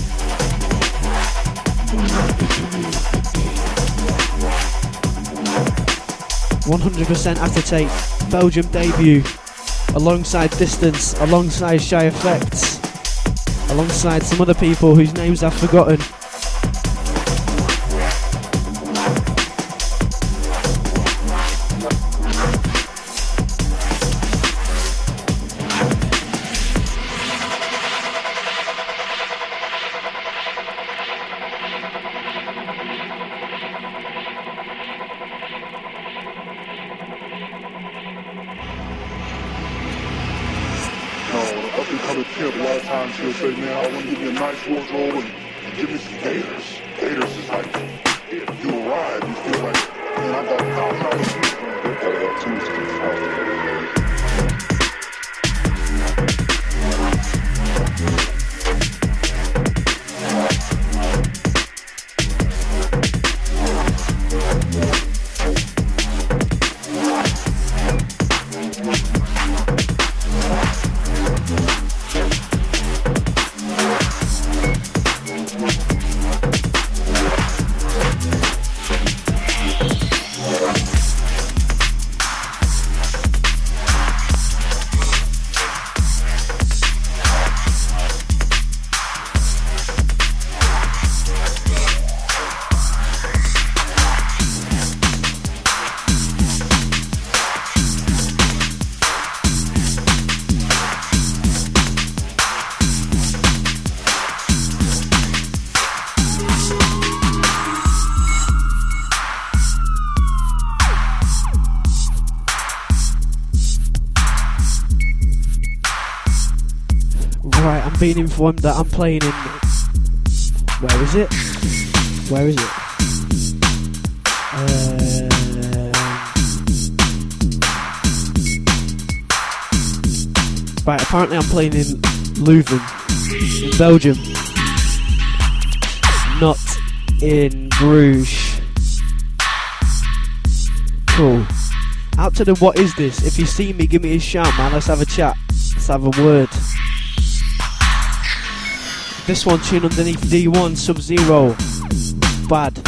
one hundred percent Acetate, Belgium debut, alongside Distance, alongside Shy Effects, alongside some other people whose names I've forgotten. She'll say, man, I want to give you a nice wardrobe and, and give me some gators. Gators is like, you arrive, you feel like, man, I got a thousand dollars. Gotta have tools to this house. Right, I'm being informed that I'm playing in... Where is it? Where is it? Uh... Right, apparently I'm playing in Leuven, in Belgium. Not in Bruges. Cool. Out to the what is this? If you see me, give me a shout, man. Let's have a chat. Let's have a word. This one tune underneath D one, Sub-Zero. Bad.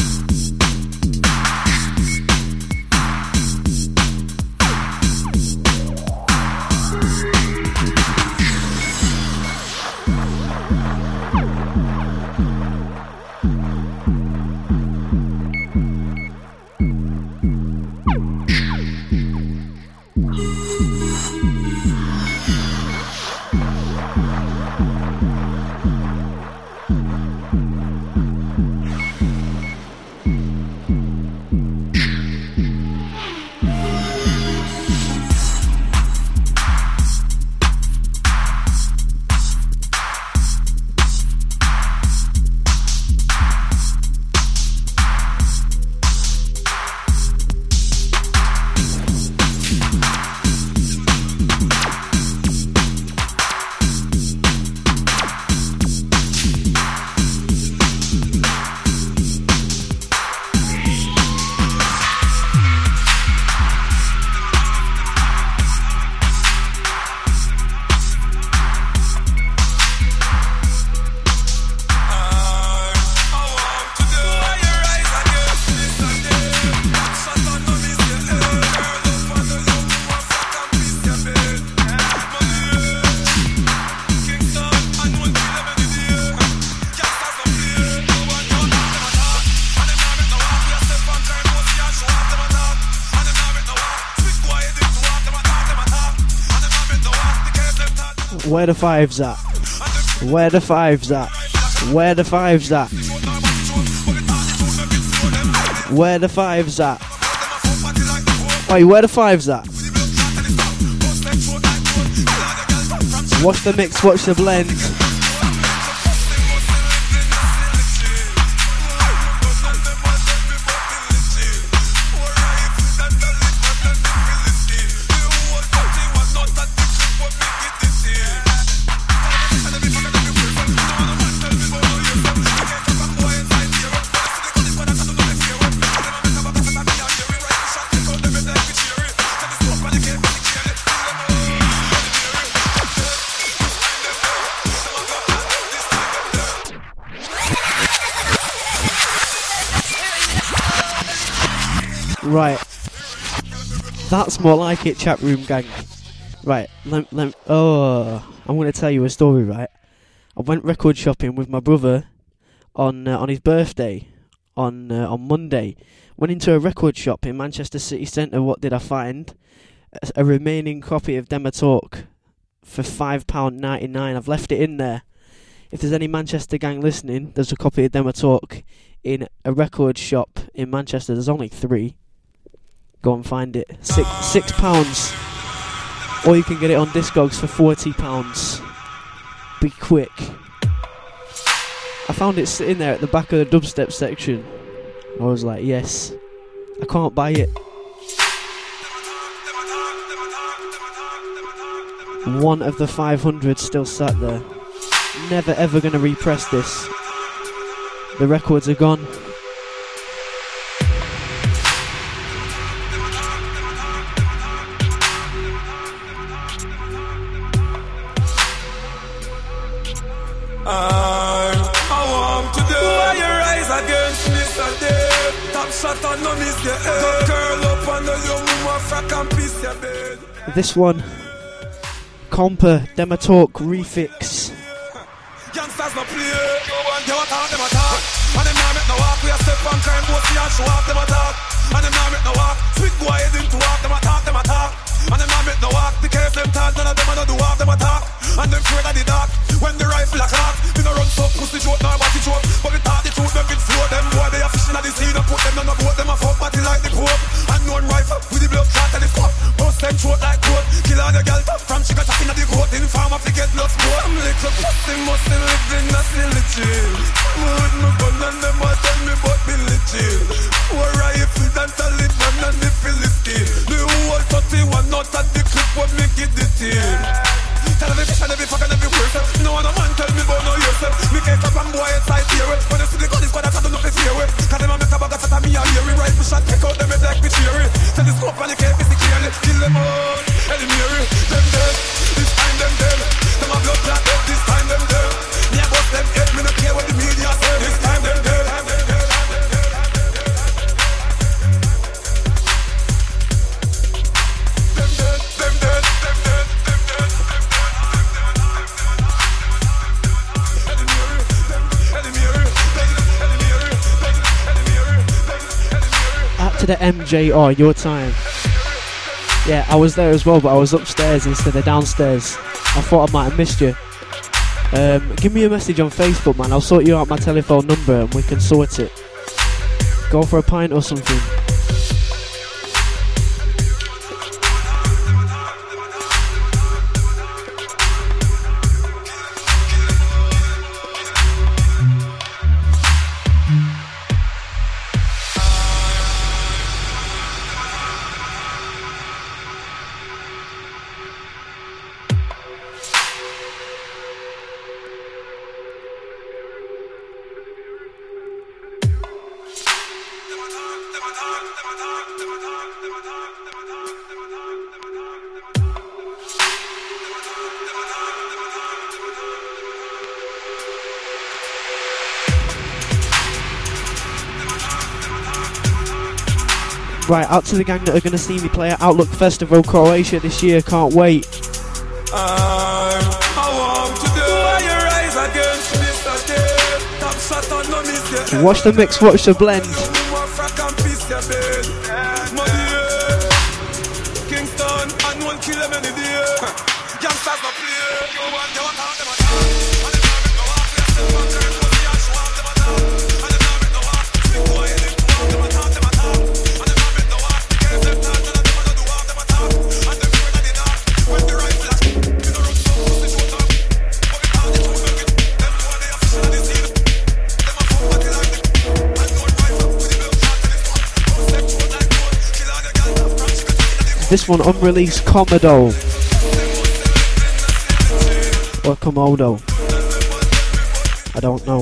Where the fives at? Where the fives at? Where the fives at? Where the fives at? Wait, where the fives at? Watch the mix, watch the blend. Right, that's more like it, chat room gang. Right, let, let, oh, I'm going to tell you a story, right? I went record shopping with my brother on uh, on his birthday on uh, on Monday. Went into a record shop in Manchester City Centre. What did I find? A, a remaining copy of Demo Talk for five pounds ninety-nine. I've left it in there. If there's any Manchester gang listening, there's a copy of Demo Talk in a record shop in Manchester. There's only three. Go and find it. Six six pounds. Or you can get it on Discogs for forty pounds. Be quick. I found it sitting there at the back of the dubstep section. I was like, yes. I can't buy it. One of the five hundred still sat there. Never ever gonna repress this. The records are gone. This one, Compa, Demo Talk, Refix. Youngsters no play, they want talk, them attack. And them now make no walk, we a step on crime, both see and show off, them attack. And them now make no walk, speak go ahead into walk, them attack, them attack. And them now make no walk, the case them talk, none of them a no do walk, them attack. And them afraid of the dark, when the rifle a clock. We no run so pussy joke, nor body joke. But we talk the truth, them will float them. Boy, they a fishing at the sea, don't put them on the boat, them a fuck body like the Pope. And no one rifle, with the blood clot and the cup. Bust them throat like coat. Kill all the girl from she got up in the coat in farm to get lost more. I'm little pussy must live in a silly chill. Mood my gun and them a tell me about Billy Chill. War rifle and solid man and the Philistine. The whole thirty-one not at the clip what me get the team. Tell every fish and every fuck and every word. No one a man tell me about no yourself. Me can't stop and boy inside here. When you see the gun is what I don't know if it's here. Cause them a make a bag of fat and me a hear it. Rifle shot take out them head like me cherry. Tell the scope and the can't see clearly. Kill them all, eliminate them dead. This time them dead. Them a blood clot dead. This time them dead. Me a bust them head. Me no care what the media say. This time them dead. To the M J R, your time. Yeah, I was there as well, but I was upstairs instead of downstairs. I thought I might have missed you. Um, give me a message on Facebook, man. I'll sort you out my telephone number and we can sort it. Go for a pint or something. Right, out to the gang that are going to see me play at Outlook Festival Croatia this year, can't wait. I want to do your eyes against this again. Watch the mix, watch the blend. Kingston and one kill them any day. Youngsters no play. You want you want them This one, unreleased Komodo. Or Komodo. I don't know.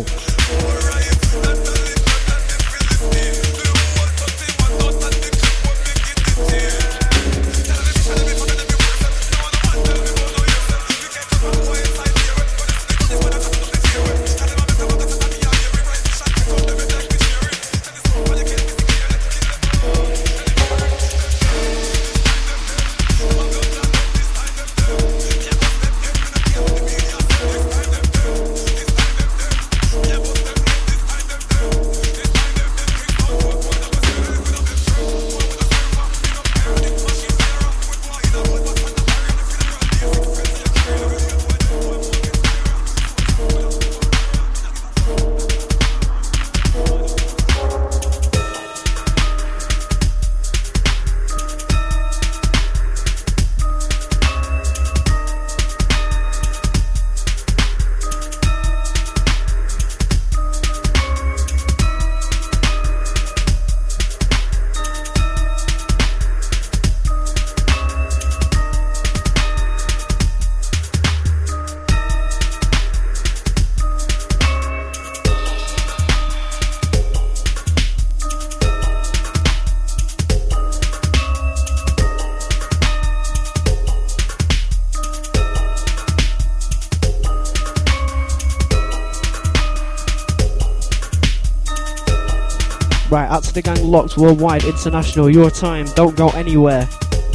Right, out to the gang locked worldwide, international, your time, don't go anywhere.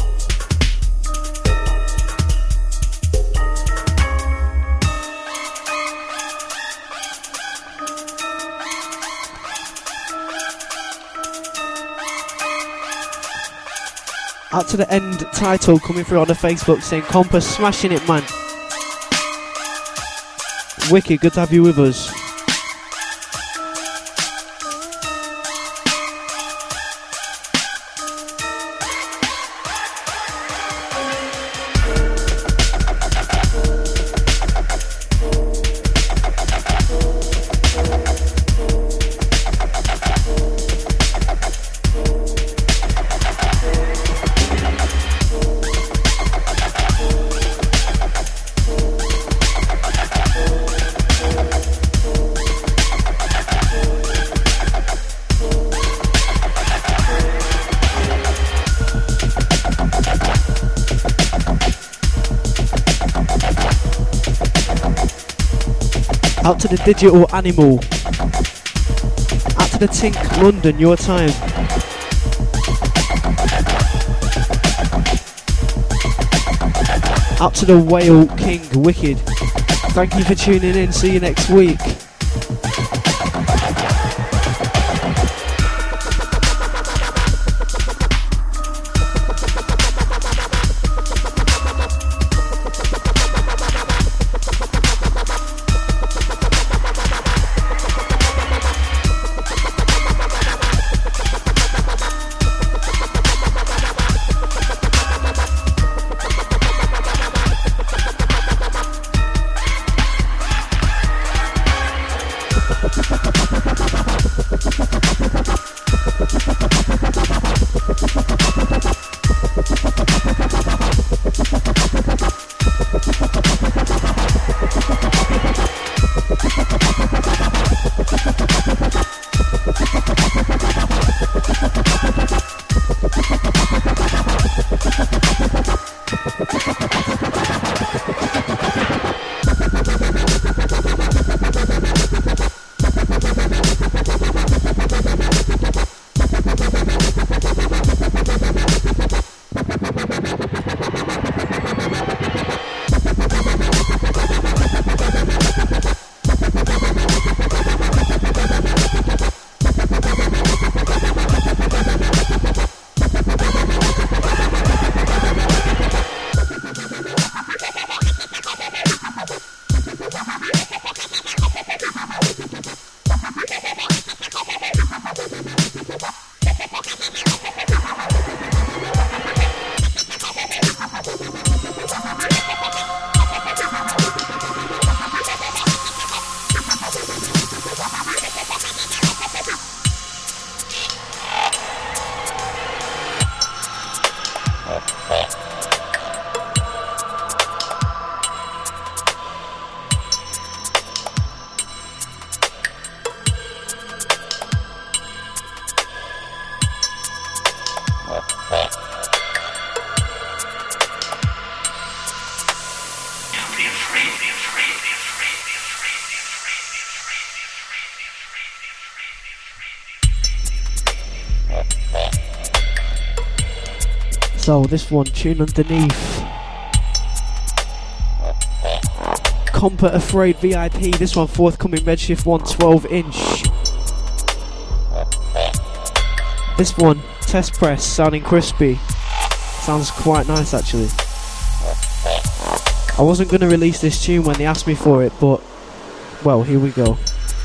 Out to the end title coming through on the Facebook saying Compass smashing it, man. Wicked, good to have you with us. Out to the Digital Animal. Out to the Tink London, your time. Out to the Whale King Wicked. Thank you for tuning in. See you next week. So this one, Tune Underneath. Compa Afraid V I P, this one forthcoming Redshift one twelve inch. This one, Test Press, sounding crispy. Sounds quite nice actually. I wasn't going to release this tune when they asked me for it, but, well, here we go.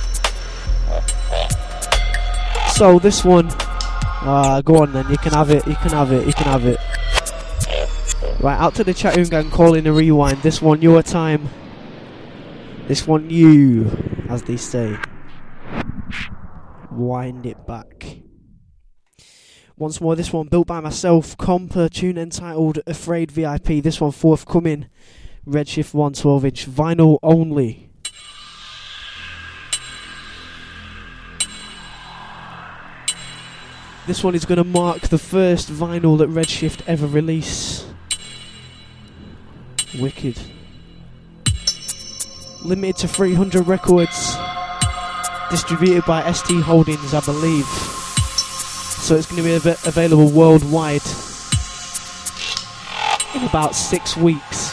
So this one, uh, go on then, you can have it, you can have it, you can have it. Right, out to the chat room gang, calling a rewind. This one, your time. This one, you, as they say. Wind it back. Once more, this one built by myself, Compa, tune entitled Afraid V I P. This one forthcoming, Redshift one twelve inch, vinyl only. This one is going to mark the first vinyl that Redshift ever release. Wicked. Limited to three hundred records. Distributed by S T Holdings, I believe. So it's going to be av- available worldwide in about six weeks.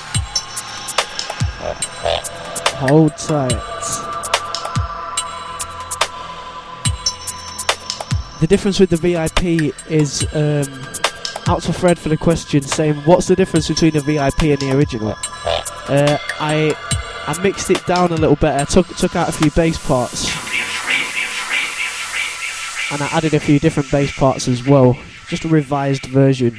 Hold tight. The difference with the V I P is, um, out to Fred for the question, saying what's the difference between the V I P and the original? Uh, I I mixed it down a little bit. I took took out a few bass parts, and I added a few different bass parts as well. Just a revised version.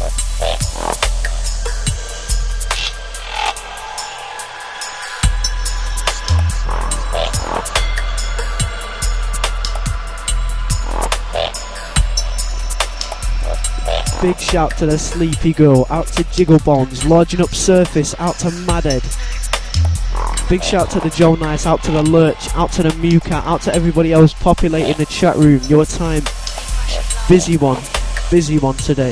Big shout to the Sleepy Girl, out to Jiggle Bones, Lodging Up Surface, out to Madhead. Big shout to the Joe Nice, out to the Lurch, out to the Mucat, out to everybody else populating the chat room. Your time, busy one, busy one today.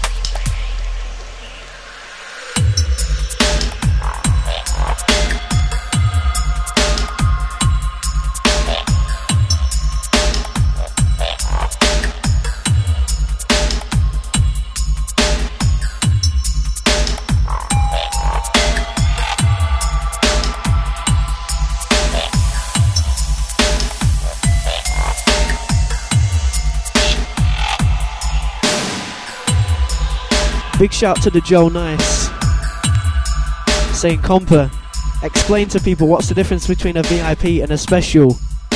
Big shout to the Joe Nice, saying Compa, explain to people what's the difference between a V I P and a special.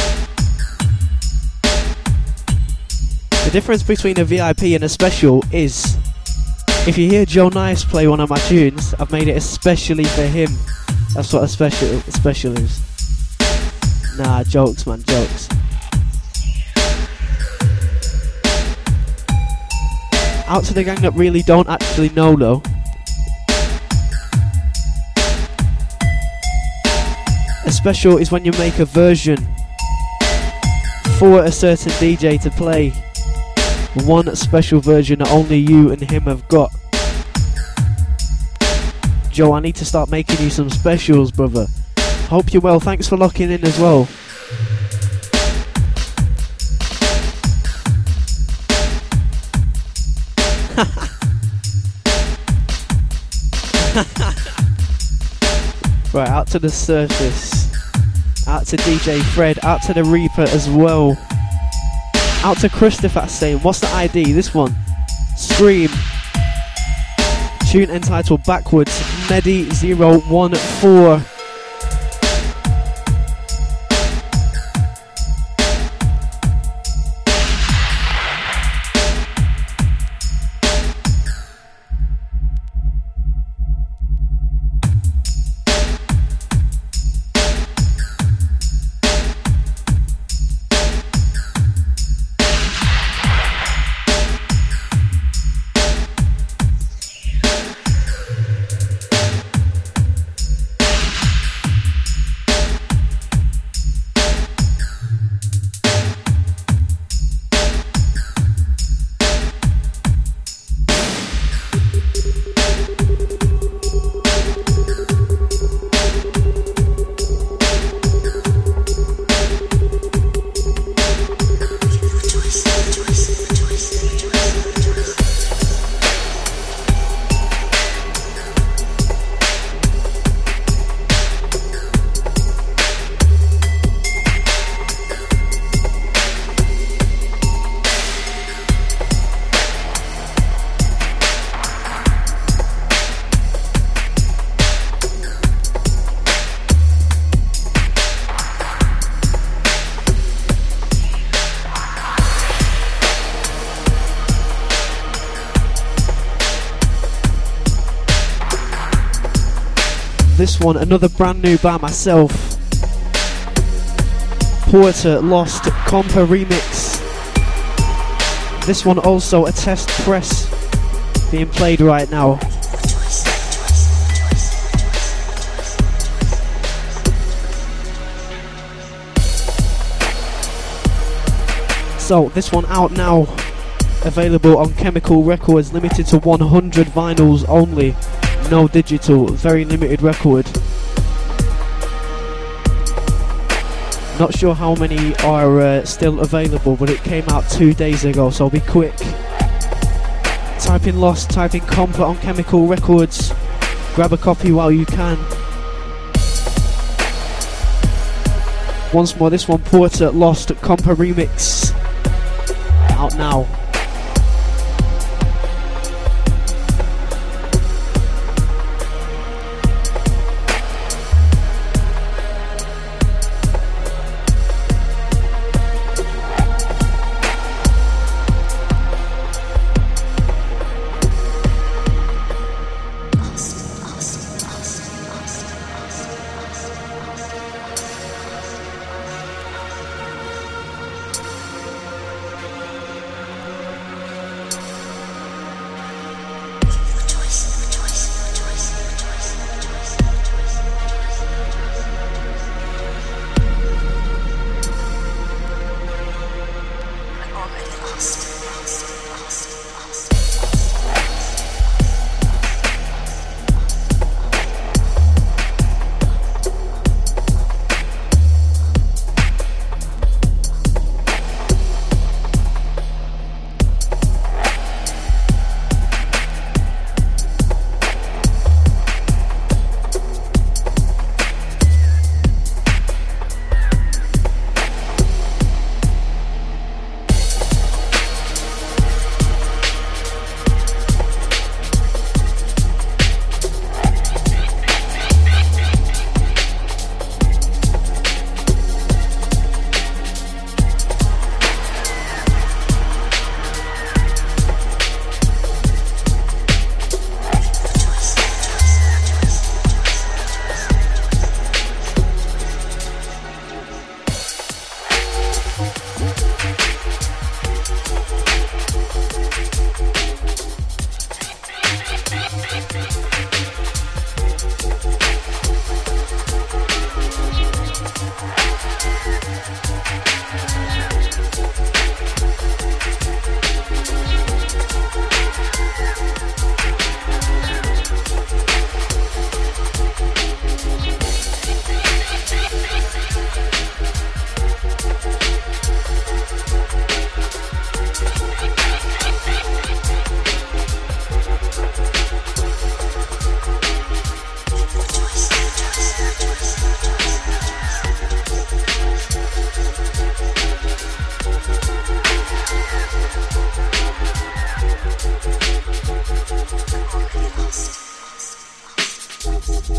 The difference between a V I P and a special is, if you hear Joe Nice play one of my tunes, I've made it especially for him. That's what a special, a special is. Nah, jokes man, jokes. Out to the gang that really don't actually know though. A special is when you make a version for a certain D J to play. One special version that only you and him have got. Joe, I need to start making you some specials, brother. Hope you're well. Thanks for locking in as well. Right, out to the Surface, out to D J Fred, out to the Reaper as well, out to Christopher saying, what's the I D? This one, Scream, tune entitled Backwards, Medi zero one four. This one, another brand new by myself. Porter Lost Compa remix. This one also a test press being played right now. So this one out now, available on Chemical Records, limited to one hundred vinyls only. No digital, very limited record. Not sure how many are uh, still available, but it came out two days ago, so be quick. Type in Lost, type in Compa on Chemical Records. Grab a copy while you can. Once more, this one, Porter Lost Compa remix. Out now.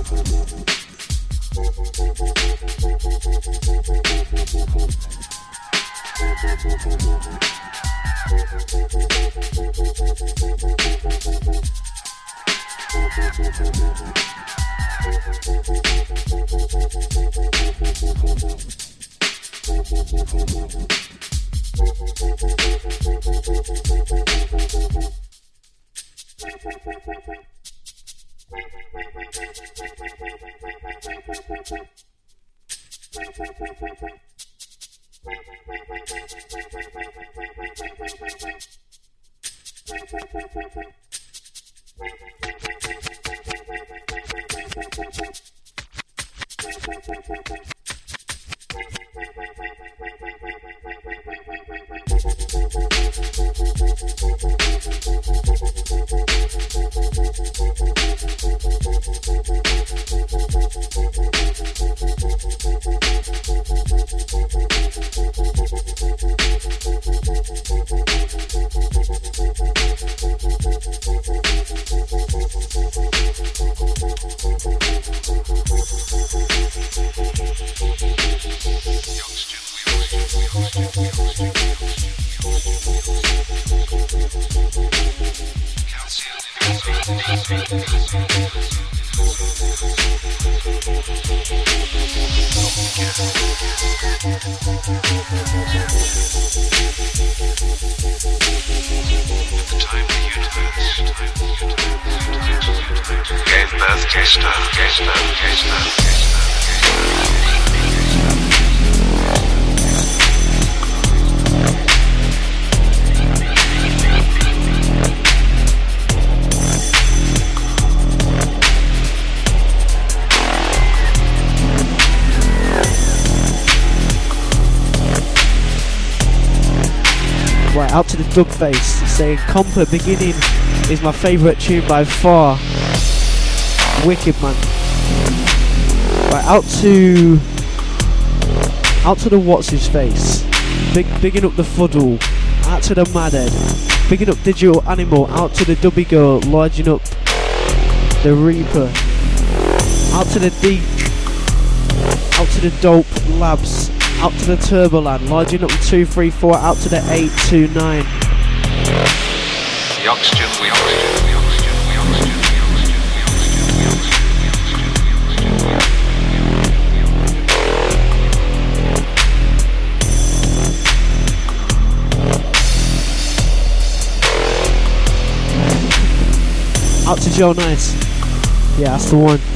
Out to the Dubface, saying Compa Beginning is my favourite tune by far. Wicked, man. Right, out to out to the What's His Face. Big bigging up the Fuddle. Out to the Madhead. Bigging up Digital Animal. Out to the Dubby Girl, lodging up the Reaper. Out to the Deep. Out to the Dope Labs. Out to the Turboland, lodging up the two three four, out to the eight two nine. The oxygen, we oxygen, we oxygen, we oxygen, we oxygen. Out to Joe Nice. Yeah, that's the one.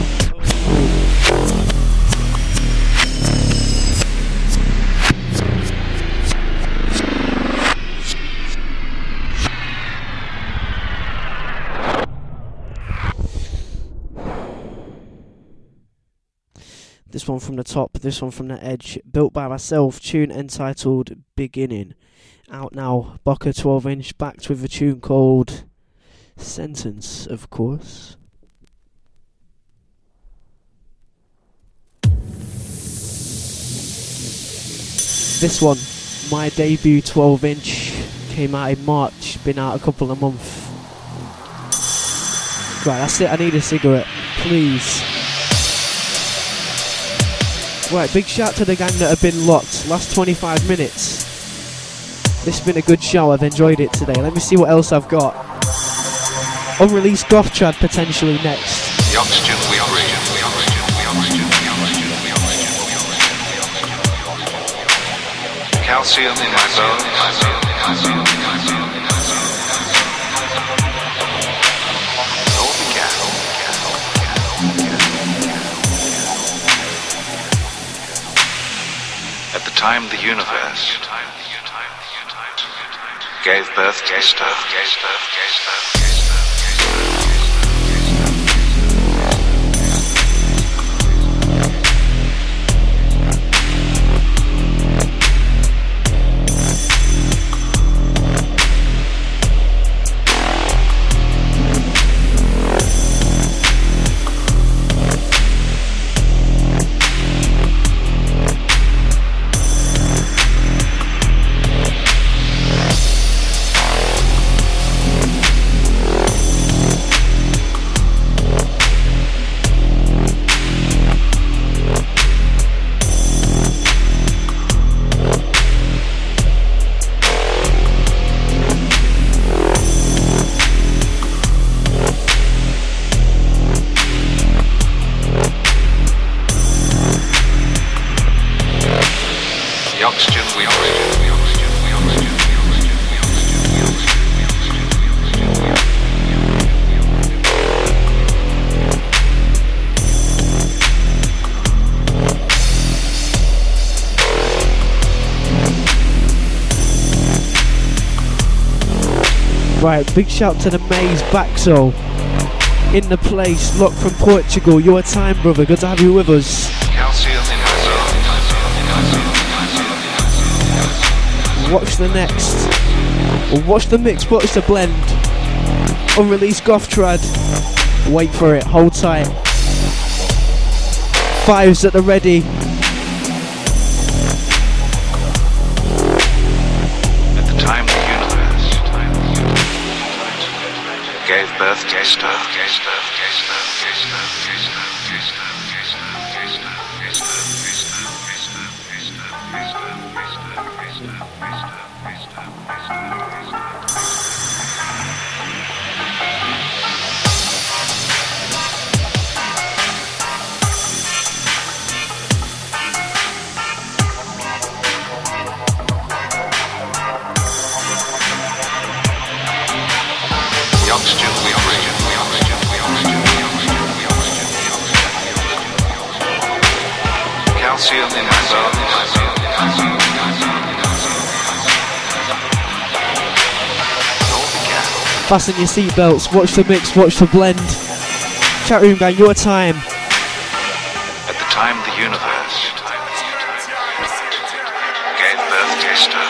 This one from the top, this one from the edge. Built by myself, tune entitled Beginning. Out now, Boca twelve inch, backed with a tune called Sentence, of course. This one, my debut twelve inch, came out in March, been out a couple of months. Right, that's it, I need a cigarette, please. Right, big shout to the gang that have been locked. Last twenty-five minutes. This has been a good show, I've enjoyed it today. Let me see what else I've got. Unreleased Goth Trad potentially next. The oxygen, we oxygen, we oxygen, we oxygen, we oxygen, we oxygen, we oxygen. Calcium in my bones, my bones, my bones, my bones. All began. At the time the universe gave birth to stuff, gave birth, gave birth, gave birth. Right, big shout to the Maze Baxo in the place, locked from Portugal. Your time, brother. Good to have you with us. Watch the next. Watch the mix, watch the blend. Unreleased Goth Trad. Wait for it, hold tight. Fives at the ready. At the time the universe gave birth to stuff. Fasten your seatbelts, watch the mix, watch the blend. Chat room gang, your time. At the time the universe gave birth to stuff.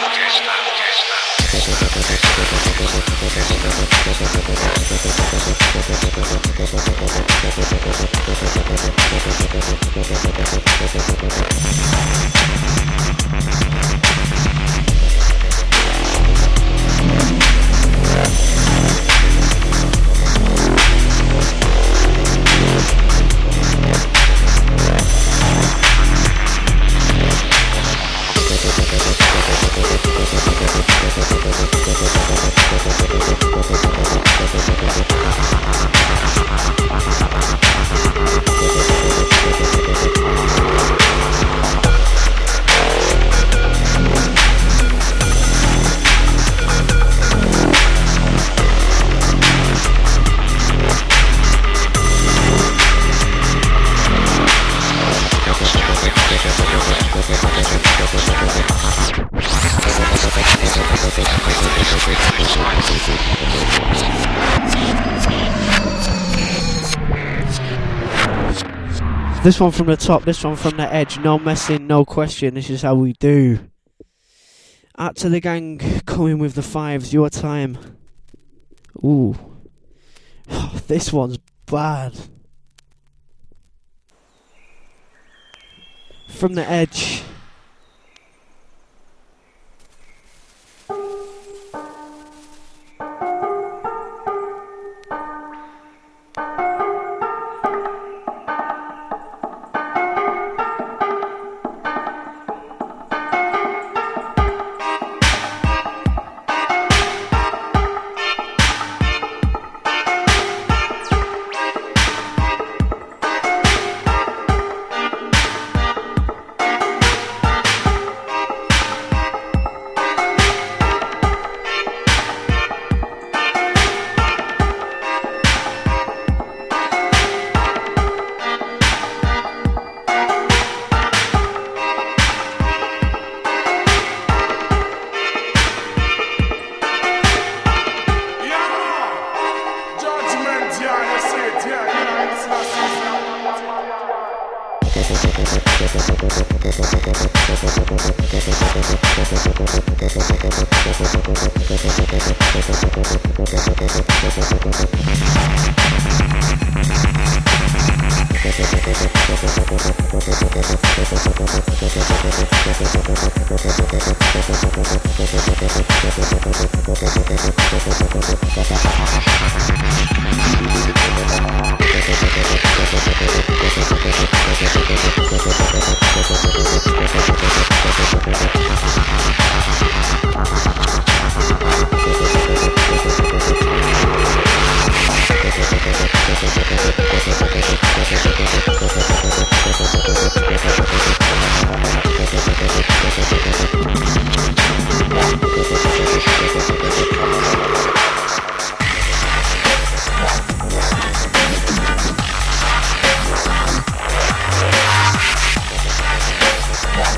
This one from the top, this one from the edge. No messing, no question. This is how we do. Out to the gang, coming with the fives. Your time. Ooh. Oh, this one's bad. From the edge.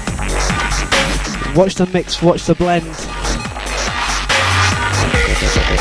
Watch the mix, watch the blend.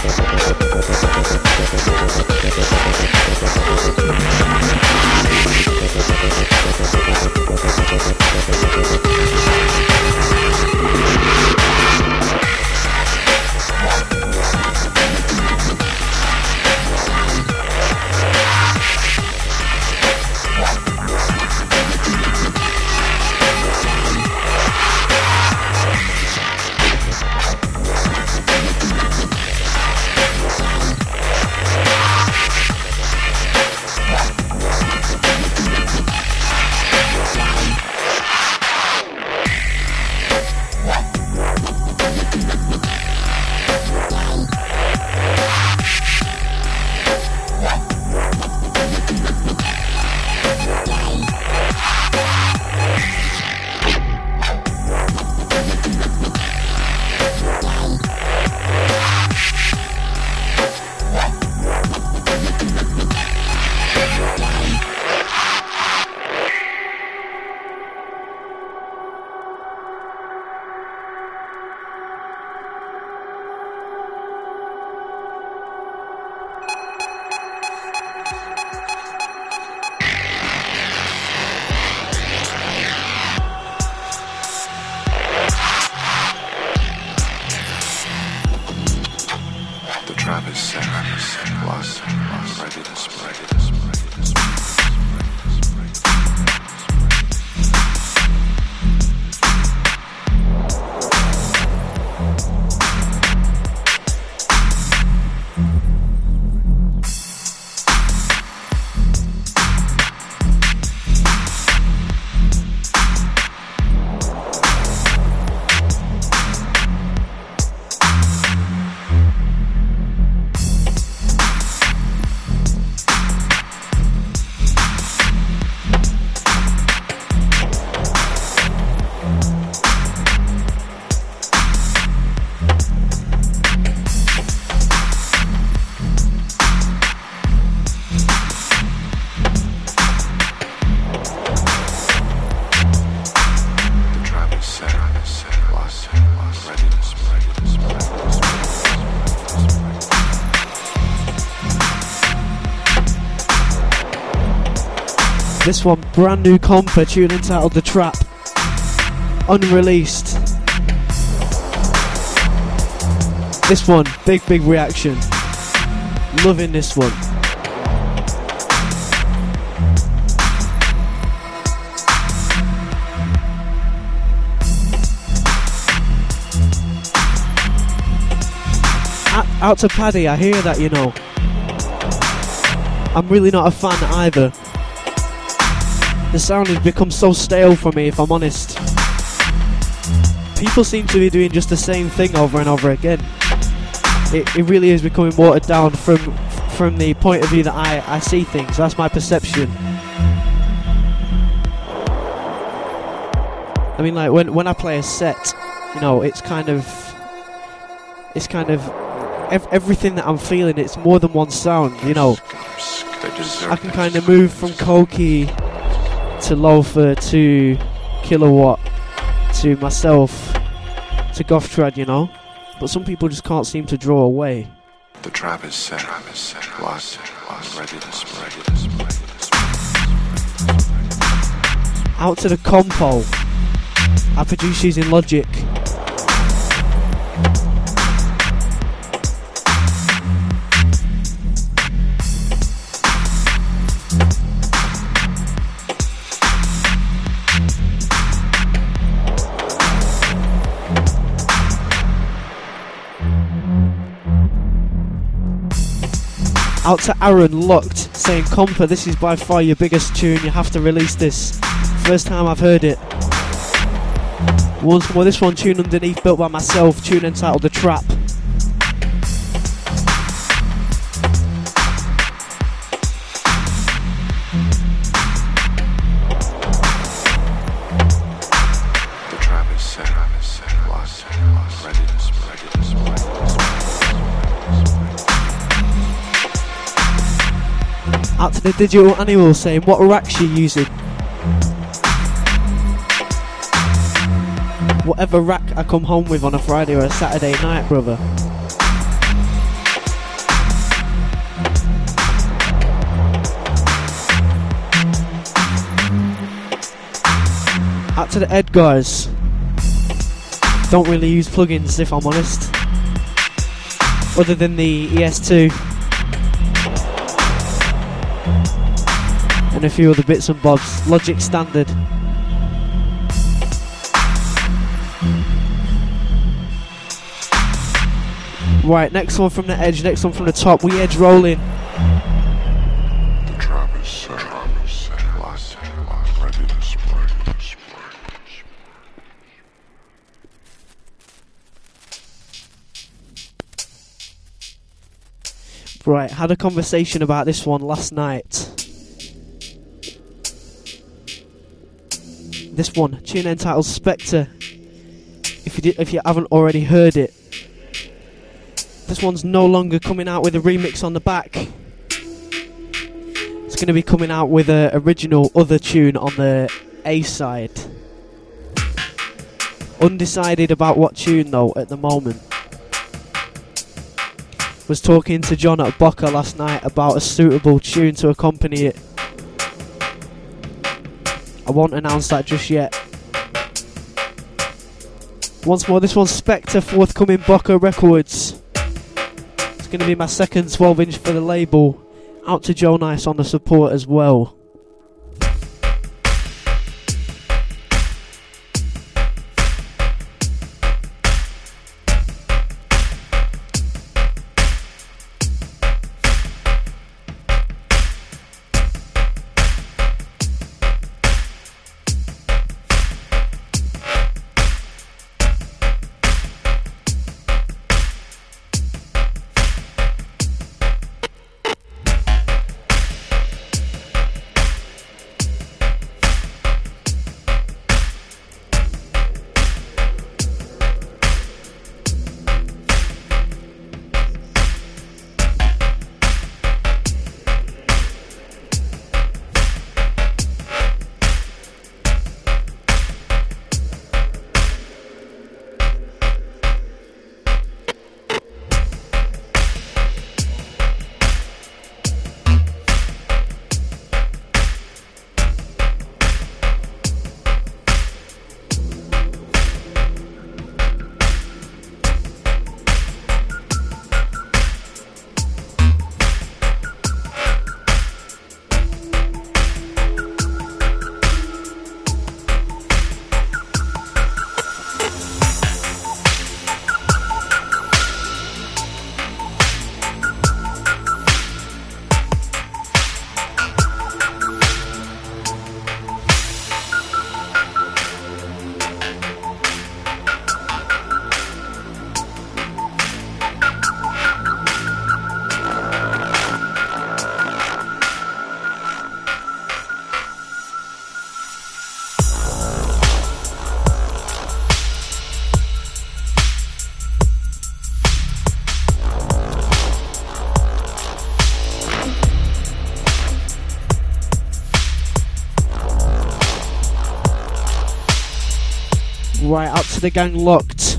This one, brand new compa, tune entitled The Trap, unreleased. This one, big, big reaction. Loving this one. Out, out to Paddy, I hear that, you know. I'm really not a fan either. The sound has become so stale for me, if I'm honest. People seem to be doing just the same thing over and over again. It, it really is becoming watered down from from the point of view that I, I see things. That's my perception. I mean, like, when, when I play a set, you know, it's kind of... It's kind of... Ev- everything that I'm feeling, it's more than one sound, you know. I can kind of move from Koki to Loafer to Kilowatt to myself to Goth Trad, you know, but some people just can't seem to draw away. The trap is set, locked, ready to spread. Out to the compo. I produce using Logic. Out to Aaron, Locked, saying, Compa, this is by far your biggest tune, you have to release this. First time I've heard it. Once more, this one, tune underneath, built by myself, tune entitled The Trap. The trap is set, locked, ready to spread. Out to the Digital Animal saying, what racks you using? Whatever rack I come home with on a Friday or a Saturday night, brother. to the Edgars. Don't really use plugins if I'm honest, other than the E S two and a few other bits and bobs. Logic Standard. Right, next one from the edge, next one from the top. We edge rolling. The trap is set, locked, ready to spray. Right, had a conversation about this one last night. This one, tune entitled Spectre. If you did, if you haven't already heard it, this one's no longer coming out with a remix on the back. It's going to be coming out with an original other tune on the A side. Undecided about what tune though at the moment. Was talking to John at Boca last night about a suitable tune to accompany it. I won't announce that just yet. Once more, this one's Spectre, forthcoming Boca Records. It's going to be my second twelve inch for the label. Out to Joe Nice on the support as well. Right, out to the gang locked.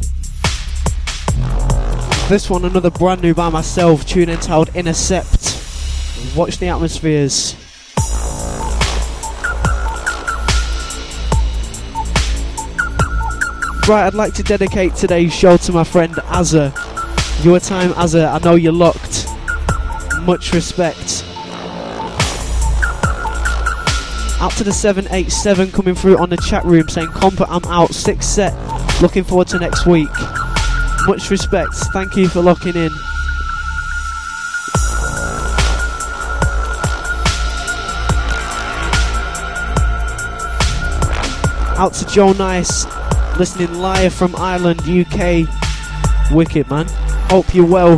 This one, another brand new by myself, tune entitled Intercept. Watch the atmospheres. Right, I'd like to dedicate today's show to my friend Azza. Your time, Azza, I know you're locked. Much respect. Out to the seven eight seven coming through on the chat room saying, Compa, I'm out, six set. Looking forward to next week. Much respect. Thank you for locking in. Out to Joe Nice, listening live from Ireland, U K. Wicked, man. Hope you're well.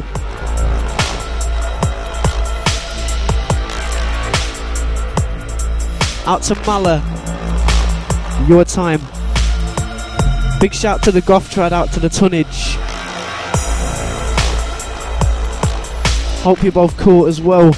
Out to Mala, your time. Big shout to the Goth Trad, out to the Tonnage. Hope you're both cool as well.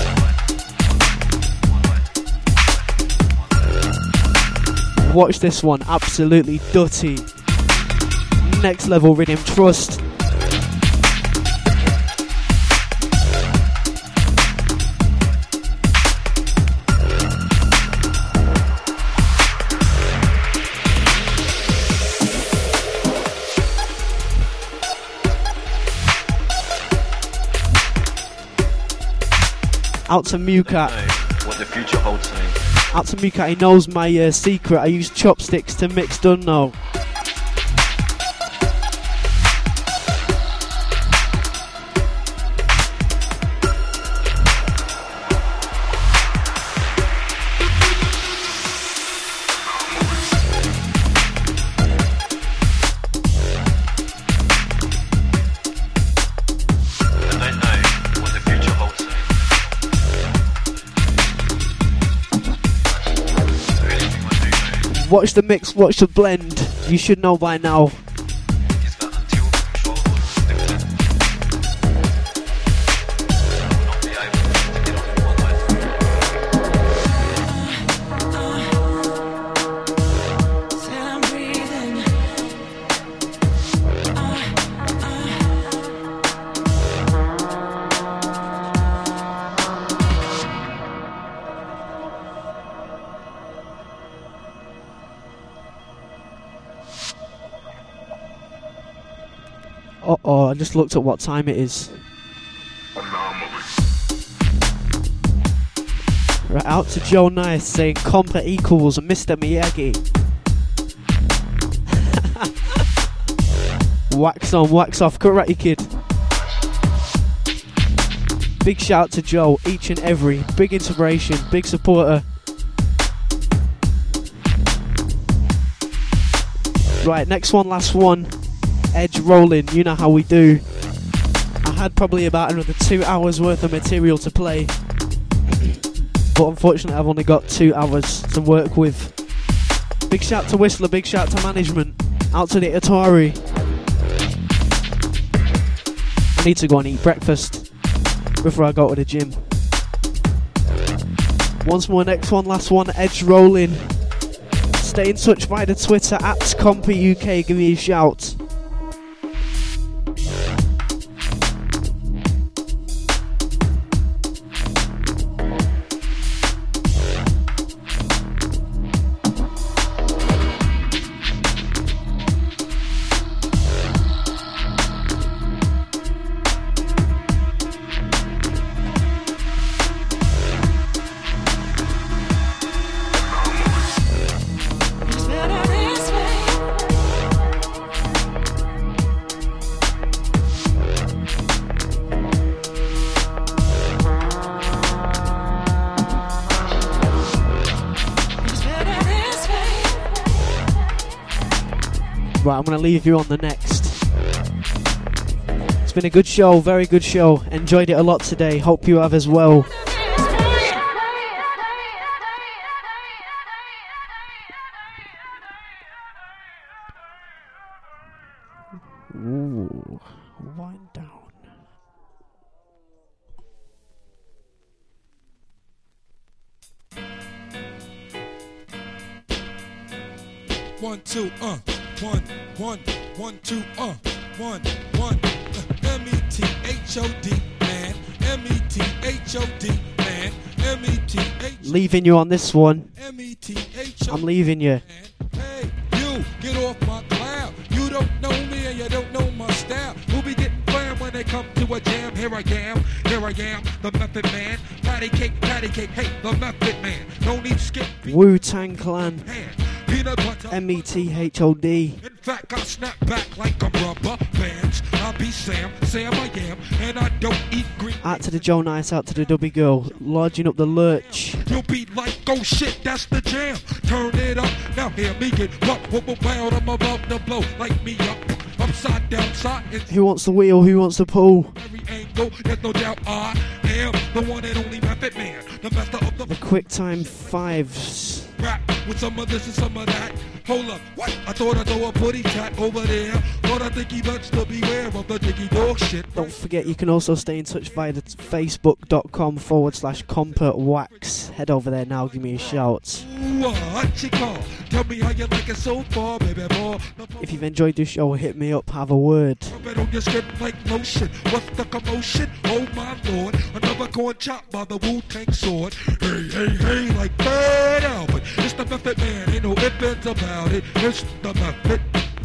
Watch this one, absolutely dutty. Next level rhythm, trust. Out to Mucat. What the future holds for me. Out to Mucat, he knows my uh, secret. I use chopsticks to mix Dunno. Watch the mix, watch the blend. You should know by now. Uh-oh, I just looked at what time it is. Right, out to Joe Nice saying Compa equals Mister Miyagi. Wax on, wax off, Karate Kid. Big shout out to Joe, each and every. Big inspiration, big supporter. Right, next one, last one. Edge rolling, you know how we do. I had probably about another two hours worth of material to play, but unfortunately I've only got two hours to work with. Big shout to Whistler, big shout to management, out to the Atari. I need to go and eat breakfast before I go to the gym. Once more, next one, last one, Edge rolling. Stay in touch via the Twitter at Compa U K, give me a shout. Right, I'm going to leave you on the next. It's been a good show, very good show. Enjoyed it a lot today. Hope you have as well. Ooh, wind down. One, two, uh. One, one, one, two, uh, one, one, uh, M E T H O D, man, M E T H O D, man, M E T H O D. Leaving you on this one. M E T H O D. I'm leaving you. Hey, you, get off my cloud. You don't know me and you don't know my style. Who be getting fun when they come to a jam? Here I am, here I am, the Method Man. Patty cake, patty cake, hey, the Method Man. No need skip. Wu-Tang Clan. Peanut butter. M E T H O D. In fact, I snap back like a rubber bands. I be Sam, Sam I am, and I don't eat green. Out to the Joe Nice, out to the Dubby Girl, lodging up the lurch. You'll be like, oh shit, that's the jam. Turn it up, now hear me get buck, whoop, whoop, wild. I'm about to blow, like me up, upside down, side. Who wants the wheel? Who wants the pull? Every angle, there's no doubt I am the one and only Method Man, the master of the. The QuickTime Fives. Rap with some of this and some of that. Hold up, what? I thought I saw a putty tat over there. Thought I think he bets to beware of the jiggy dog shit. Don't forget, you can also stay in touch via the facebook.com forward slash Compa Wax. Head over there now, give me a shout. you are, chica. Tell me how you like it so far, baby boy. If you've enjoyed this show, hit me up, have a word. Rub it on your skin like lotion. What's the commotion? Oh my lord, another corn chop by the Wu-Tang sword. Hey, hey, hey, like Bird Albert. It's the Method Man, ain't no ifs, ands about it. It's the Method.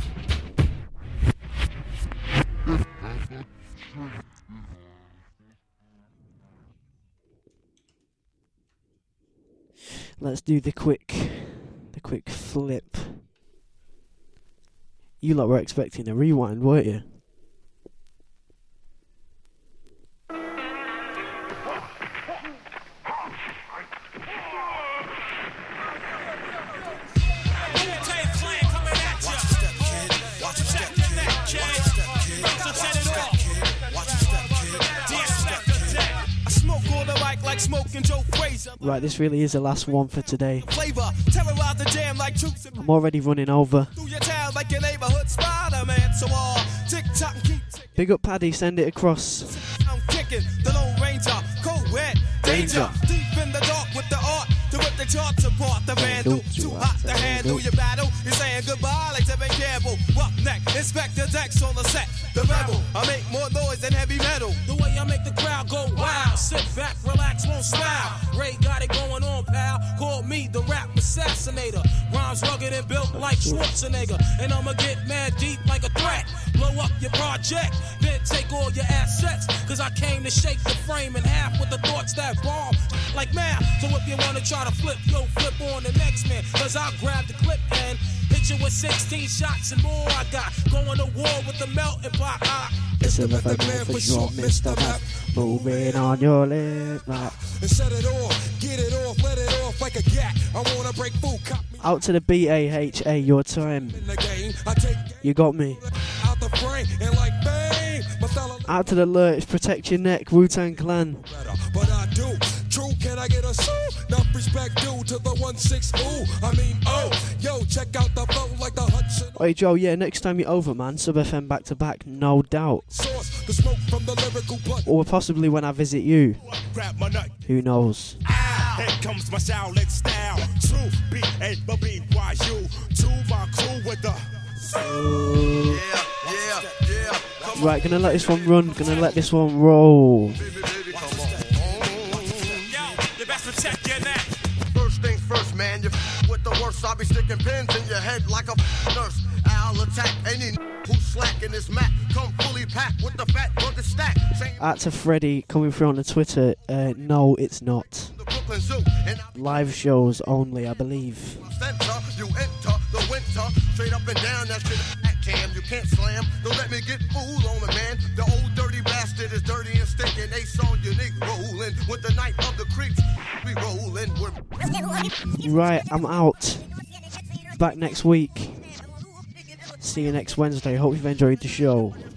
Let's do the quick, the quick flip. You lot were expecting a rewind, weren't you? Right, this really is the last one for today. I'm already running over. Big up Paddy, send it across. Danger. Deep in the dark with the art to rip the charts apart. The vandal, too hot to handle your battle. You're saying goodbye like Tevin Campbell. Rough neck, Inspector Dex on the set. The rebel, I make more noise than heavy metal. The way I make the crowd go wild. Sit back, relax, won't smile. Ray got it going on, pal. Call me the rap assassinator. Rhymes rugged and built like Schwarzenegger. And I'ma get mad deep like a threat. Blow up your project, then take all your assets. Cause I came to shake the frame in half with the thoughts that bomb like math. So if you wanna try to flip, yo, flip on the next man. Cause I'll grab the clip and hit you with sixteen shots and more. I got going to war with the melting pot. I, it's the Method Man for sure, Mister Map. Moving on your lip, rap. And set it off, get it off, let it off like a gat. I wanna break food, cop me. Out to the B A H A, your time. You got me. Out the frame and like bang. Out to the lurch, protect your neck, Wu-Tang Clan. But I do. True, can I get a soul? Enough respect due to the one six. Ooh, I mean, oh, yo, check out the flow like the Hudson. Hey Joe, yeah, next time you're over, man, Sub F M back to back, no doubt. Source, the smoke from the lyrical blood. Or possibly when I visit you. Grab my nut. Who knows? Ah, here comes my Shaolin style. True, B A B Y U. To my crew with the. Yeah, yeah, yeah. Right, gonna let this one run, gonna let this one roll. First things first, man, you f- with the worst. I'll be sticking pins in your head like a f- nurse. I'll attack any n- who's slacking this mat. Come fully packed with the fat burger stack. At to Freddy coming through on the Twitter. Uh, no, it's not. Live shows only, I believe. Center, you enter the winter, straight up and down that shit at cam. You can't slam, don't let me get fooled on it, man. The old dirty bastard is dirty and stinking. Ace on unique rolling with the night of the creeps. We rolling. We're right, I'm out. Back next week. See you next Wednesday. Hope you've enjoyed the show.